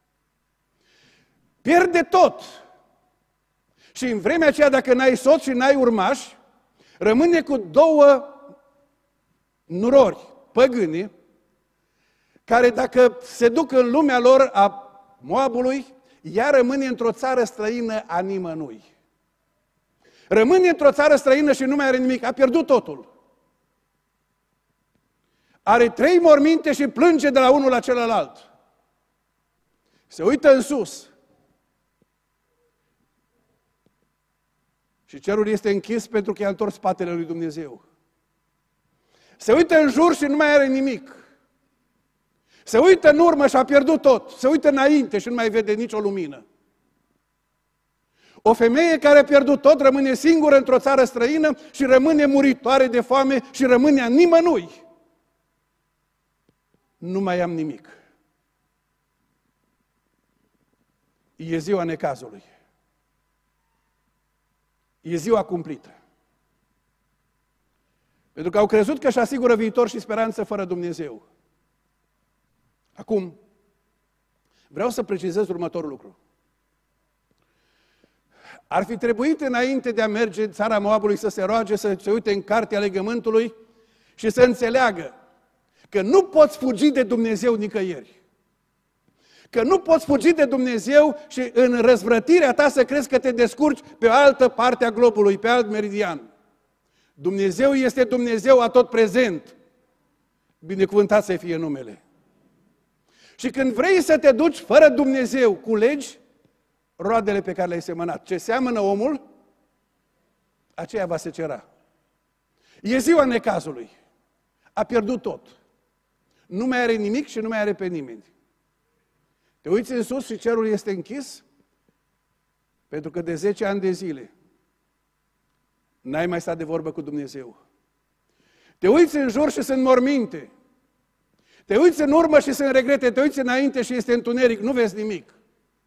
Pierde tot. Și în vremea aceea, dacă n-ai soț și n-ai urmași, rămâne cu două nurori păgâne, care dacă se duc în lumea lor a Moabului, ea rămâne într-o țară străină a nimănui. Rămâne într-o țară străină și nu mai are nimic, a pierdut totul. Are trei morminte și plânge de la unul la celălalt. Se uită în sus. Și cerul este închis pentru că i-a întors spatele lui Dumnezeu. Se uită în jur și nu mai are nimic. Se uită în urmă și a pierdut tot. Se uită înainte și nu mai vede nicio lumină. O femeie care a pierdut tot rămâne singură într-o țară străină și rămâne muritoare de foame și rămâne a nimănui. Nu mai am nimic. E ziua necazului. E ziua cumplită. Pentru că au crezut că își asigură viitor și speranță fără Dumnezeu. Acum, vreau să precizez următorul lucru. Ar fi trebuit înainte de a merge în țara Moabului să se roage, să se uite în cartea legământului și să înțeleagă că nu poți fugi de Dumnezeu nicăieri. Că nu poți fugi de Dumnezeu și în răzvrătirea ta să crezi că te descurci pe altă parte a globului, pe alt meridian. Dumnezeu este Dumnezeu atot prezent. Binecuvântat să fie numele. Și când vrei să te duci fără Dumnezeu, culegi roadele pe care le-ai semănat. Ce seamănă omul, aceea va secera. E ziua necazului. A pierdut tot. Nu mai are nimic și nu mai are pe nimeni. Te uiți în sus și cerul este închis, pentru că de zece ani de zile n-ai mai stat de vorbă cu Dumnezeu. Te uiți în jur și sunt morminte. Te uiți în urmă și sunt regrete, te uiți înainte și este întuneric, nu vezi nimic.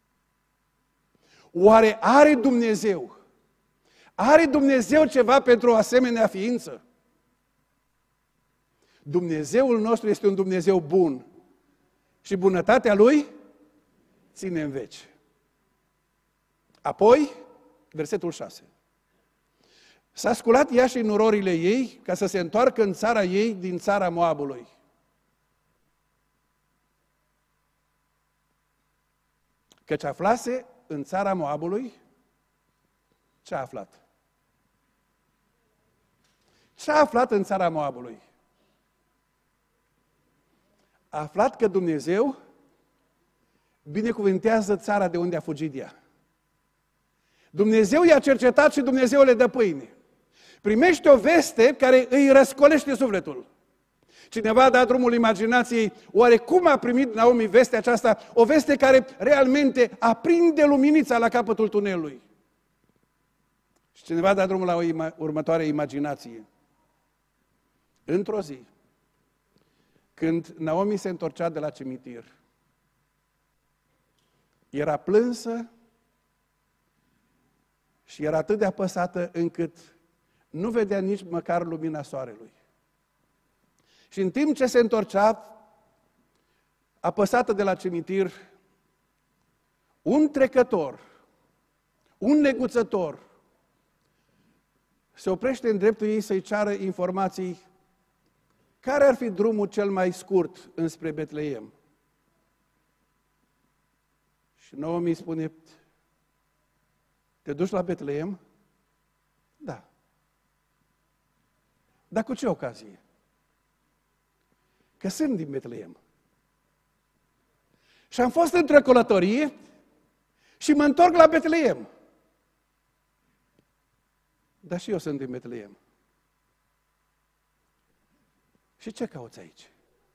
Oare are Dumnezeu? Are Dumnezeu ceva pentru o asemenea ființă? Dumnezeul nostru este un Dumnezeu bun și bunătatea Lui ține în veci. Apoi, versetul șase. S-a sculat ea și nurorile ei ca să se întoarcă în țara ei din țara Moabului. Căci aflase în țara Moabului, ce a aflat? Ce a aflat în țara Moabului? A aflat că Dumnezeu binecuvintează țara de unde a fugit ea. Dumnezeu i-a cercetat și Dumnezeu le dă pâine. Primește o veste care îi răscolește sufletul. Cineva a dat drumul imaginației, oare cum a primit Naomi vestea aceasta? O veste care realmente aprinde luminița la capătul tunelului. Și cineva a dat drumul la o ima- următoare imaginație. Într-o zi, când Naomi se întorcea de la cimitir, era plânsă și era atât de apăsată încât nu vedea nici măcar lumina soarelui. Și în timp ce se întorcea, apăsată de la cimitir, un trecător, un neguțător, se oprește în dreptul ei să-i ceară informații care ar fi drumul cel mai scurt înspre Betleem. Și Naomi spune, te duci la Betleem? Da. Dar cu ce ocazie? Că sunt din Betleem. Și am fost într-o călătorie și mă întorc la Betleem. Dar și eu sunt din Betleem. Și ce cauți aici?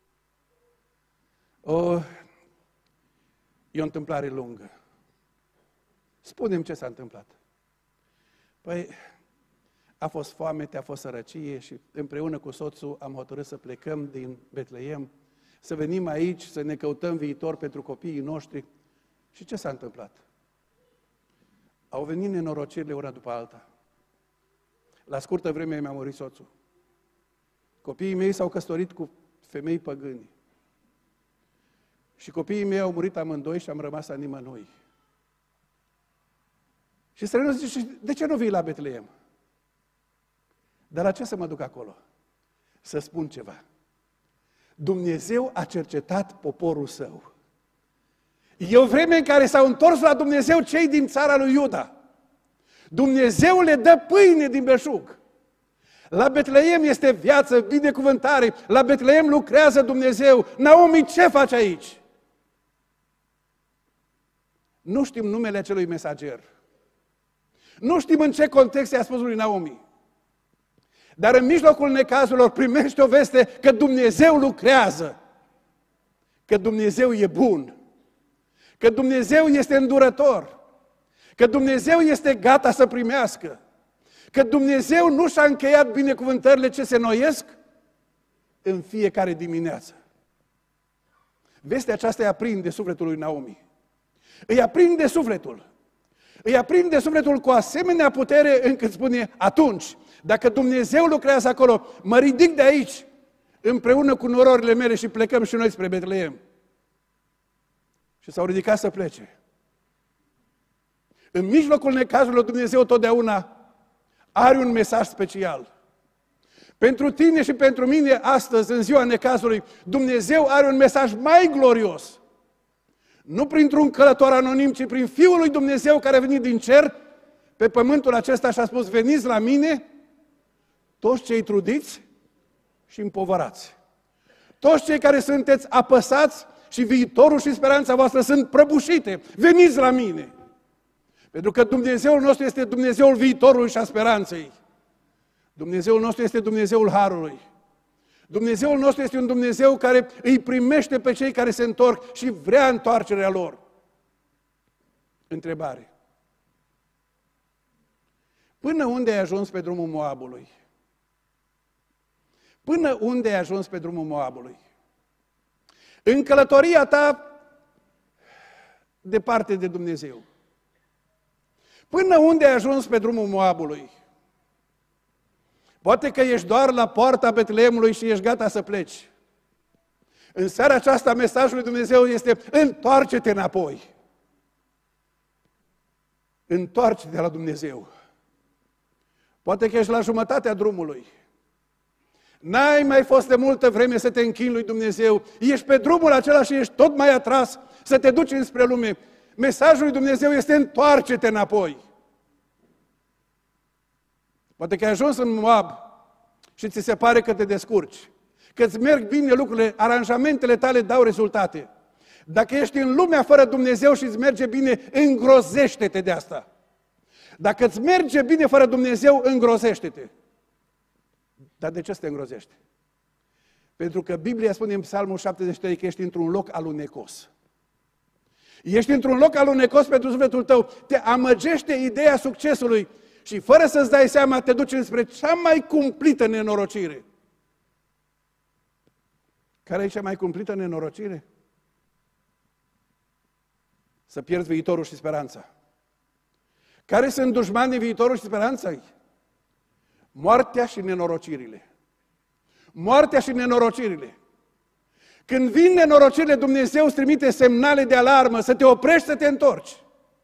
O, e o întâmplare lungă. Spune-mi ce s-a întâmplat. Păi, a fost foamete, a fost sărăcie și împreună cu soțul am hotărât să plecăm din Betleem, să venim aici, să ne căutăm viitor pentru copiii noștri. Și ce s-a întâmplat? Au venit nenorocirile una după alta. La scurtă vreme mi-a murit soțul. Copiii mei s-au căsătorit cu femei păgâni. Și copiii mei au murit amândoi și am rămas a nimănui. Și străinul zice, de ce nu vii la Betleem? Dar la ce să mă duc acolo? Să spun ceva. Dumnezeu a cercetat poporul său. E o vreme în care s-au întors la Dumnezeu cei din țara lui Iuda. Dumnezeu le dă pâine din belșug. La Betleem este viață, binecuvântare. La Betleem lucrează Dumnezeu. Naomi, ce faci aici? Nu știm numele acelui mesager. Nu știm în ce context i-a spus lui Naomi. Dar în mijlocul necazurilor primește o veste că Dumnezeu lucrează. Că Dumnezeu e bun. Că Dumnezeu este îndurător. Că Dumnezeu este gata să primească. Că Dumnezeu nu și-a încheiat binecuvântările ce se noiesc în fiecare dimineață. Vestea aceasta îi aprinde sufletul lui Naomi. Îi aprinde sufletul. Îi aprinde sufletul cu asemenea putere încât spune, atunci, dacă Dumnezeu lucrează acolo, mă ridic de aici, împreună cu nororile mele și plecăm și noi spre Betleem. Și s-au ridicat să plece. În mijlocul necazurilor, Dumnezeu totdeauna are un mesaj special. Pentru tine și pentru mine, astăzi, în ziua necazului, Dumnezeu are un mesaj mai glorios. Nu printr-un călător anonim, ci prin Fiul lui Dumnezeu care a venit din cer pe pământul acesta și a spus, veniți la mine, toți cei trudiți și împovărați. Toți cei care sunteți apăsați și viitorul și speranța voastră sunt prăbușite. Veniți la mine! Pentru că Dumnezeul nostru este Dumnezeul viitorului și a speranței. Dumnezeul nostru este Dumnezeul harului. Dumnezeul nostru este un Dumnezeu care îi primește pe cei care se întorc și vrea întoarcerea lor. Întrebare. Până unde ai ajuns pe drumul Moabului? Până unde ai ajuns pe drumul Moabului? În călătoria ta departe de Dumnezeu. Până unde ai ajuns pe drumul Moabului? Poate că ești doar la poarta Betleemului și ești gata să pleci. În seara aceasta mesajul lui Dumnezeu este întoarce-te înapoi. Întoarce-te la Dumnezeu. Poate că ești la jumătatea drumului. N-ai mai fost de multă vreme să te închini lui Dumnezeu. Ești pe drumul acela și ești tot mai atras să te duci înspre lume. mesajul lui Dumnezeu este întoarce-te înapoi. Poate că ai ajuns în Moab și ți se pare că te descurci, că îți merg bine lucrurile, aranjamentele tale dau rezultate. Dacă ești în lumea fără Dumnezeu și îți merge bine, îngrozește-te de asta. Dacă îți merge bine fără Dumnezeu, îngrozește-te. Dar de ce să te îngrozești? Pentru că Biblia spune în Psalmul șaptezeci și trei că ești într-un loc alunecos. Ești într-un loc alunecos pentru sufletul tău, te amăgește ideea succesului și fără să-ți dai seama te duci înspre cea mai cumplită nenorocire. Care e cea mai cumplită nenorocire? Să pierzi viitorul și speranța. Care sunt dușmanii viitorul și speranța? Moartea și nenorocirile. Moartea și nenorocirile. Când vin nenorocirile, Dumnezeu îți trimite semnale de alarmă, să te oprești, să te întorci.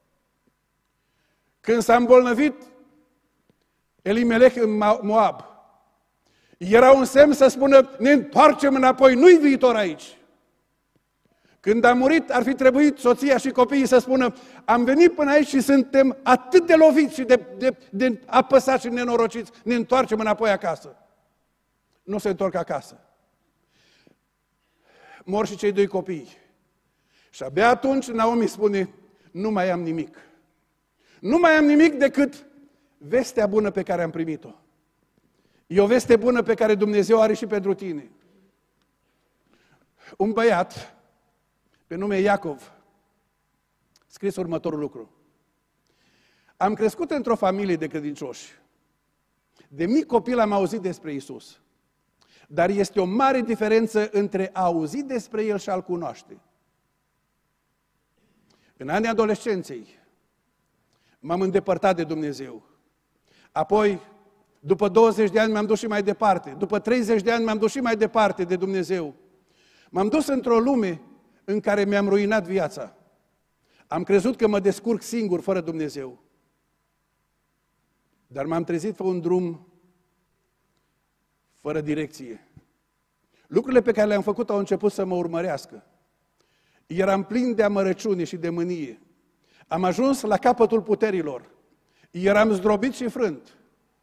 Când s-a îmbolnăvit Elimelech în Moab, era un semn să spună, ne întoarcem înapoi, nu-i viitor aici. Când a murit, ar fi trebuit soția și copiii să spună, am venit până aici și suntem atât de loviți și de, de, de apăsați și nenorociți, ne întoarcem înapoi acasă. Nu se întorc acasă. Mor și cei doi copii. Și abia atunci Naomi spune, nu mai am nimic. Nu mai am nimic decât vestea bună pe care am primit-o. E o veste bună pe care Dumnezeu are și pentru tine. Un băiat, pe nume Iacov, scris următorul lucru. Am crescut într-o familie de credincioși. De mic copil am auzit despre Iisus. Dar este o mare diferență între a auzi despre El și a-L cunoaște. În anii adolescenței m-am îndepărtat de Dumnezeu. Apoi, după douăzeci de ani m-am dus și mai departe. După treizeci de ani m-am dus și mai departe de Dumnezeu. M-am dus într-o lume în care mi-am ruinat viața. Am crezut că mă descurc singur, fără Dumnezeu. Dar m-am trezit pe un drum fără direcție. Lucrurile pe care le-am făcut au început să mă urmărească. Eram plin de amărăciune și de mânie. Am ajuns la capătul puterilor. Eram zdrobit și frânt.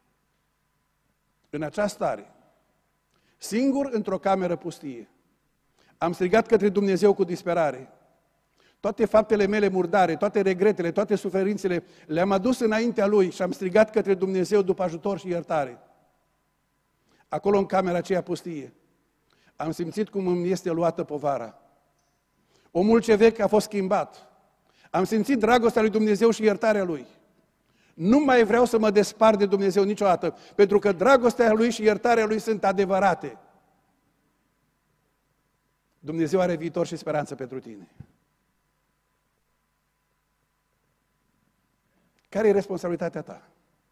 În această stare, singur într-o cameră pustie, am strigat către Dumnezeu cu disperare. Toate faptele mele murdare, toate regretele, toate suferințele le-am adus înaintea Lui și am strigat către Dumnezeu după ajutor și iertare. Acolo, în camera aceea pustie, am simțit cum îmi este luată povara. Omul ce vechi a fost schimbat. Am simțit dragostea lui Dumnezeu și iertarea Lui. Nu mai vreau să mă despart de Dumnezeu niciodată, pentru că dragostea Lui și iertarea Lui sunt adevărate. Dumnezeu are viitor și speranță pentru tine. Care e responsabilitatea ta?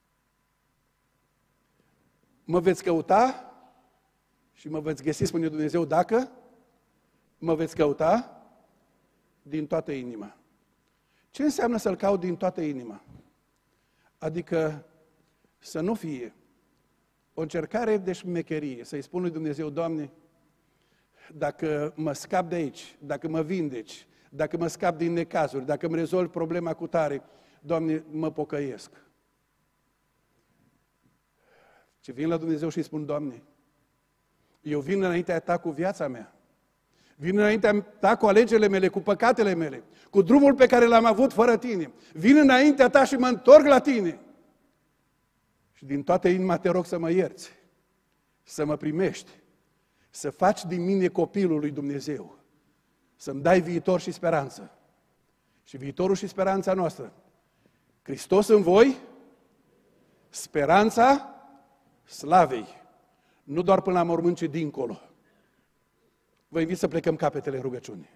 Mă veți căuta și mă veți găsi, spune Dumnezeu, dacă mă veți căuta din toată inima. Ce înseamnă să-L caut din toată inima? Adică să nu fie o încercare de șmecherie, să-i spun lui Dumnezeu, Doamne, dacă mă scap de aici, dacă mă vindeci, dacă mă scap din necazuri, dacă îmi rezolvi problema cu tare, Doamne, mă pocăiesc. Ce vin la Dumnezeu și îi spun, Doamne, eu vin înaintea Ta cu viața mea, vin înaintea Ta cu alegerile mele, cu păcatele mele, cu drumul pe care l-am avut fără Tine. Vin înaintea Ta și mă întorc la Tine. Și din toată inima te rog să mă ierți, să mă primești, să faci din mine copilul lui Dumnezeu, să-mi dai viitor și speranță. Și viitorul și speranța noastră, Hristos în voi, speranța slavei, nu doar până la mormânt, ci dincolo. Vă invit să plecăm capetele în rugăciune.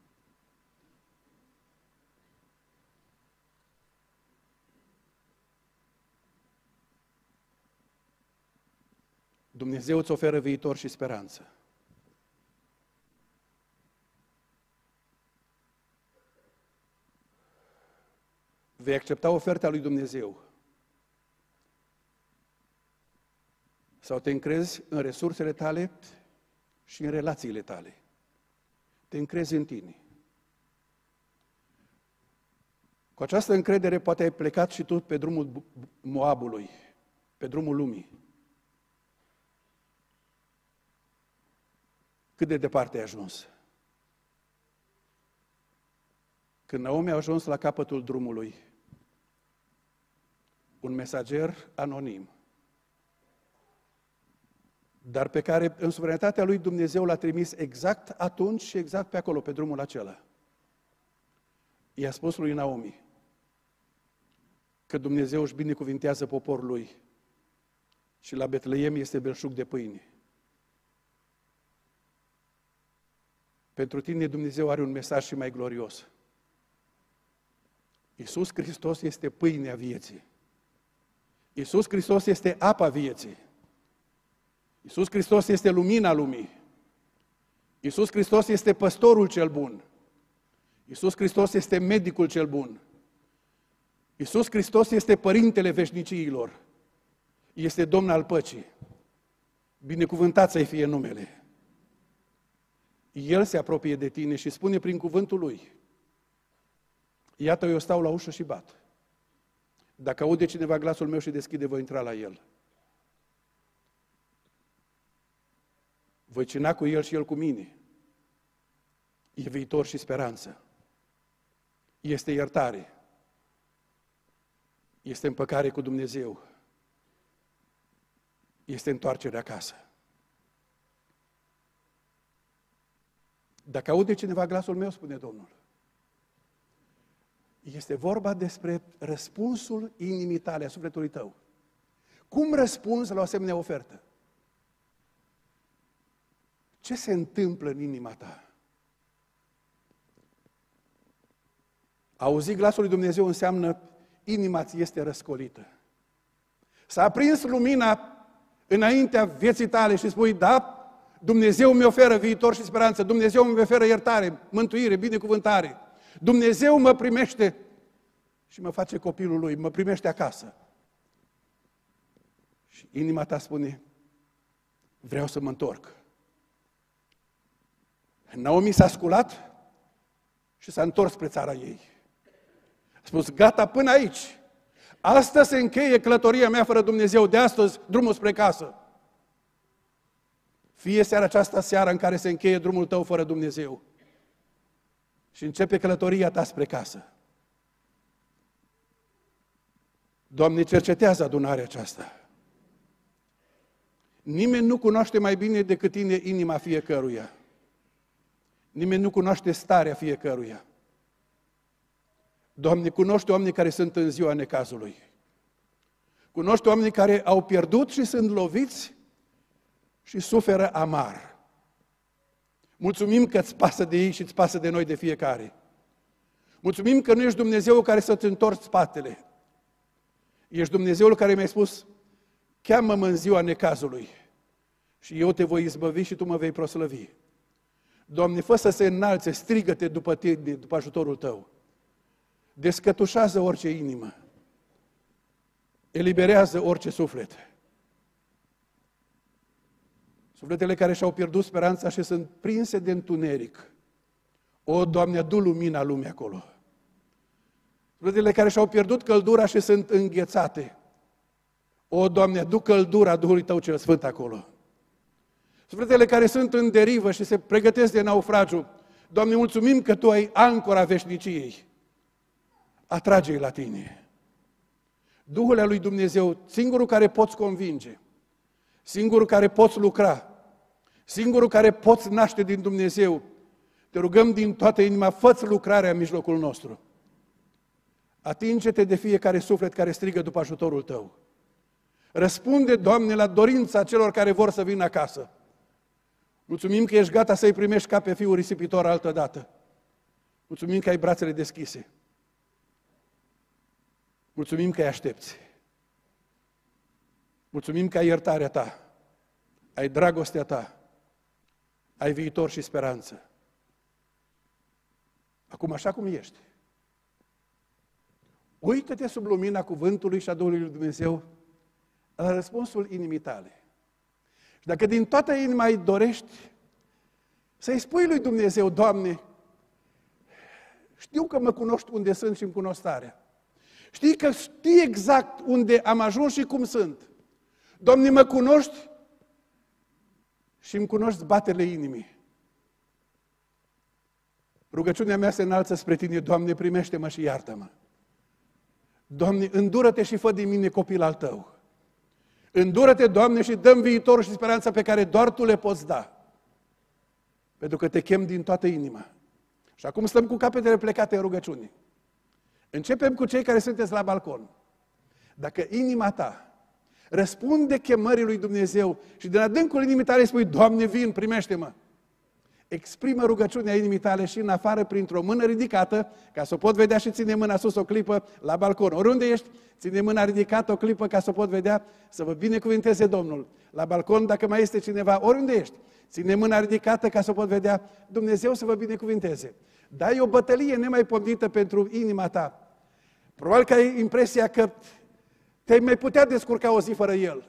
Dumnezeu îți oferă viitor și speranță. Vei accepta oferta lui Dumnezeu sau te încrezi în resursele tale și în relațiile tale. Te încrezi în tine. Cu această încredere poate ai plecat și tu pe drumul Moabului, pe drumul lumii. Cât de departe ai ajuns? Când Naomi a ajuns la capătul drumului, un mesager anonim, dar pe care în suveranitatea lui Dumnezeu l-a trimis exact atunci și exact pe acolo, pe drumul acela. I-a spus lui Naomi că Dumnezeu își binecuvintează poporul lui și la Betleem este belșug de pâine. Pentru tine Dumnezeu are un mesaj și mai glorios. Iisus Hristos este pâinea vieții. Iisus Hristos este apa vieții. Iisus Hristos este lumina lumii. Iisus Hristos este păstorul cel bun. Iisus Hristos este medicul cel bun. Iisus Hristos este părintele veșniciilor. Este Domn al păcii. Binecuvântat să-i fie numele. El se apropie de tine și spune prin cuvântul Lui: iată, eu stau la ușă și bat. Dacă aude cineva glasul meu și deschide, voi intra la el. Voi cina cu el și el cu mine. E viitor și speranță. Este iertare. Este împăcare cu Dumnezeu. Este întoarcere acasă. Dacă aude cineva glasul meu, spune Domnul, este vorba despre răspunsul inimii tale, a sufletului tău. Cum răspunzi la o asemenea ofertă? Ce se întâmplă în inima ta? Auzi glasul lui Dumnezeu înseamnă inima ți este răscolită. S-a aprins lumina înaintea vieții tale și spui: da, Dumnezeu mi oferă viitor și speranță, Dumnezeu mi oferă iertare, mântuire, binecuvântare. Dumnezeu mă primește și mă face copilul Lui, mă primește acasă. Și inima ta spune: vreau să mă întorc. Naomi s-a sculat și s-a întors spre țara ei. A spus: gata, până aici. Astăzi se încheie călătoria mea fără Dumnezeu, de astăzi drumul spre casă. Fie seara aceasta seara în care se încheie drumul tău fără Dumnezeu și începe călătoria ta spre casă. Doamne, cercetează adunarea aceasta. Nimeni nu cunoaște mai bine decât tine inima fiecăruia. Nimeni nu cunoaște starea fiecăruia. Doamne, cunoște oamenii care sunt în ziua necazului. Cunoște oamenii care au pierdut și sunt loviți și suferă amar. Mulțumim că îți pasă de ei și îți pasă de noi, de fiecare. Mulțumim că nu ești Dumnezeul care să-ți întorci spatele. Ești Dumnezeul care mi-ai spus: cheamă-mă în ziua necazului și eu te voi izbăvi și tu mă vei proslăvi. Doamne, fă să se înalțe, strigă-te după tine, după ajutorul tău. Descătușează orice inimă. Eliberează orice suflet. Sufletele care și-au pierdut speranța și sunt prinse de întuneric. O, Doamne, adu lumina lumii acolo. Sufletele care și-au pierdut căldura și sunt înghețate. O, Doamne, adu căldura Duhului Tău cel Sfânt acolo. Sufletele care sunt în derivă și se pregătesc de naufragiu. Doamne, mulțumim că Tu ai ancora veșniciei. Atrage-i la Tine. Duhul lui Dumnezeu, singurul care poți convinge, singurul care poți lucra, singurul care poți naște din Dumnezeu, te rugăm din toată inima, fă-ți lucrarea în mijlocul nostru. Atinge-te de fiecare suflet care strigă după ajutorul Tău. Răspunde, Doamne, la dorința celor care vor să vină acasă. Mulțumim că ești gata să-i primești ca pe fiul risipitor altădată. Mulțumim că ai brațele deschise. Mulțumim că îi aștepți. Mulțumim că ai iertarea Ta, ai dragostea Ta, ai viitor și speranță. Acum, așa cum ești, uită-te sub lumina cuvântului și a Duhului lui Dumnezeu la răspunsul inimii tale. Și dacă din toată inima îi dorești să-i spui lui Dumnezeu: Doamne, Știu că mă cunoști unde sunt și îmi cunosc starea. Știi că știi exact unde am ajuns și cum sunt. Doamne, mă cunoști și îmi cunoști baterile inimii. Rugăciunea mea se înalță spre Tine, Doamne, primește-mă și iartă-mă. Doamne, îndură-te și fă din mine copil al Tău. Îndură-te, Doamne, și dă-mi viitorul și speranța pe care doar Tu le poți da. Pentru că Te chem din toată inima. Și acum stăm cu capetele plecate în rugăciune. Începem cu cei care sunteți la balcon. Dacă inima ta răspunde chemării lui Dumnezeu și din adâncul inimii tale spui, Doamne, vin, primește-mă. Exprimă rugăciunea inimii tale și în afară printr-o mână ridicată, ca să o pot vedea și ține mâna sus o clipă la balcon. Oriunde ești, ține mâna ridicată o clipă ca să o pot vedea, să vă binecuvinteze Domnul. La balcon, dacă mai este cineva, oriunde ești, ține mâna ridicată ca să o pot vedea, Dumnezeu să vă binecuvinteze. Dai o bătălie nemaipomenită pentru inima ta. Probabil că ai impresia că te-ai mai putea descurca o zi fără El.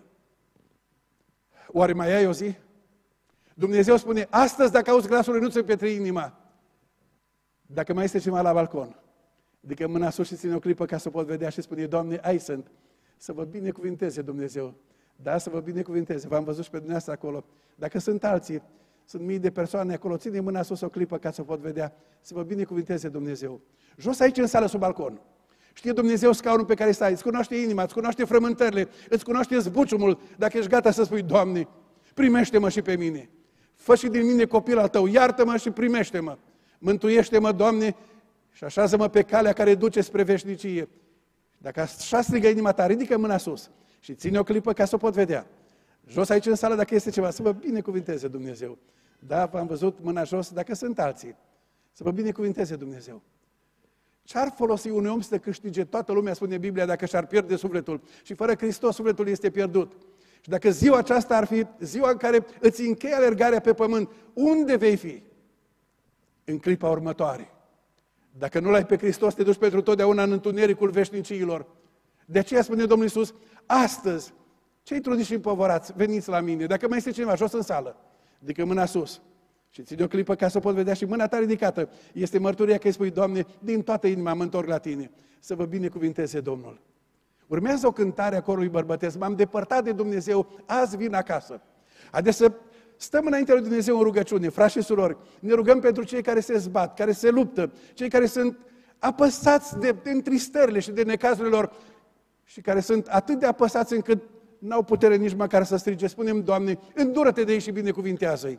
Oare mai ai o zi? Dumnezeu spune, astăzi dacă auzi glasul lui, nu-ți împietri inima. Dacă mai este cineva la balcon, adică mâna sus și ține o clipă ca să pot vedea și spune, Doamne, ai sunt, să vă binecuvinteze Dumnezeu. Da, să vă binecuvinteze. V-am văzut și pe dumneavoastră acolo. Dacă sunt alții, sunt mii de persoane acolo, ține mâna sus o clipă ca să pot vedea, să vă binecuvinteze Dumnezeu. Jos aici în sală, sub balcon. Știe Dumnezeu scaunul pe care stai, îți cunoaște inima, îți cunoaște frământările, îți cunoaște zbuciumul, dacă ești gata să spui, Doamne, primește-mă și pe mine. Fă și din mine copil al Tău, iartă-mă și primește-mă. Mântuiește-mă, Doamne, și așează-mă pe calea care duce spre veșnicie. Dacă așa strigă inima ta, ridică mâna sus și ține o clipă ca să o pot vedea. Jos aici în sală, dacă este ceva, să vă binecuvinteze Dumnezeu. Da, v-am văzut mâna jos, dacă sunt alții. Să vă binecuvinteze Dumnezeu. Ce-ar folosi un om să câștige toată lumea, spune Biblia, dacă și-ar pierde sufletul? Și fără Hristos, sufletul este pierdut. Și dacă ziua aceasta ar fi ziua în care îți încheie alergarea pe pământ, unde vei fi? În clipa următoare. Dacă nu l-ai pe Hristos, te duci pentru totdeauna în întunericul veșniciilor. De aceea spune Domnul Iisus, astăzi, cei trudiți și împovărați, veniți la mine. Dacă mai este cineva jos în sală, ridică mâna sus și ține o clipă ca să pot vedea și mâna ta ridicată. Este mărturia că îi spui, Doamne, din toată inima mă întorc la Tine. Să vă binecuvinteze Domnul. Urmează o cântare a corului bărbătesc. M-am depărtat de Dumnezeu, azi vin acasă. Haideți să stăm înaintea lui Dumnezeu în rugăciune, frați și surori. Ne rugăm pentru cei care se zbat, care se luptă, cei care sunt apăsați de, de întristările și de necazurile lor și care sunt atât de apăsați încât n-au putere nici măcar să strige. Spunem, Doamne, îndură-te de ei și binecuvintează-i.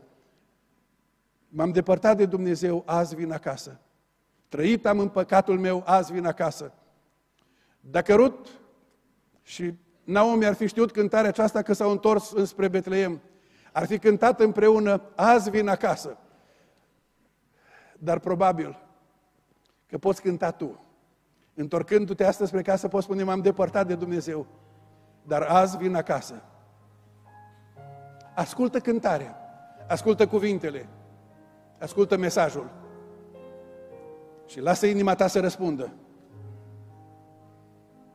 M-am depărtat de Dumnezeu, azi vin acasă. Trăit am în păcatul meu, azi vin acasă. Dacă Rut și Naomi ar fi știut cântarea aceasta că s-au întors înspre Betleem, ar fi cântat împreună, azi vin acasă. Dar probabil că poți cânta tu. Întorcându-te astăzi spre casă, poți spune, m-am depărtat de Dumnezeu, dar azi vin acasă. Ascultă cântarea, ascultă cuvintele, ascultă mesajul și lasă inima ta să răspundă.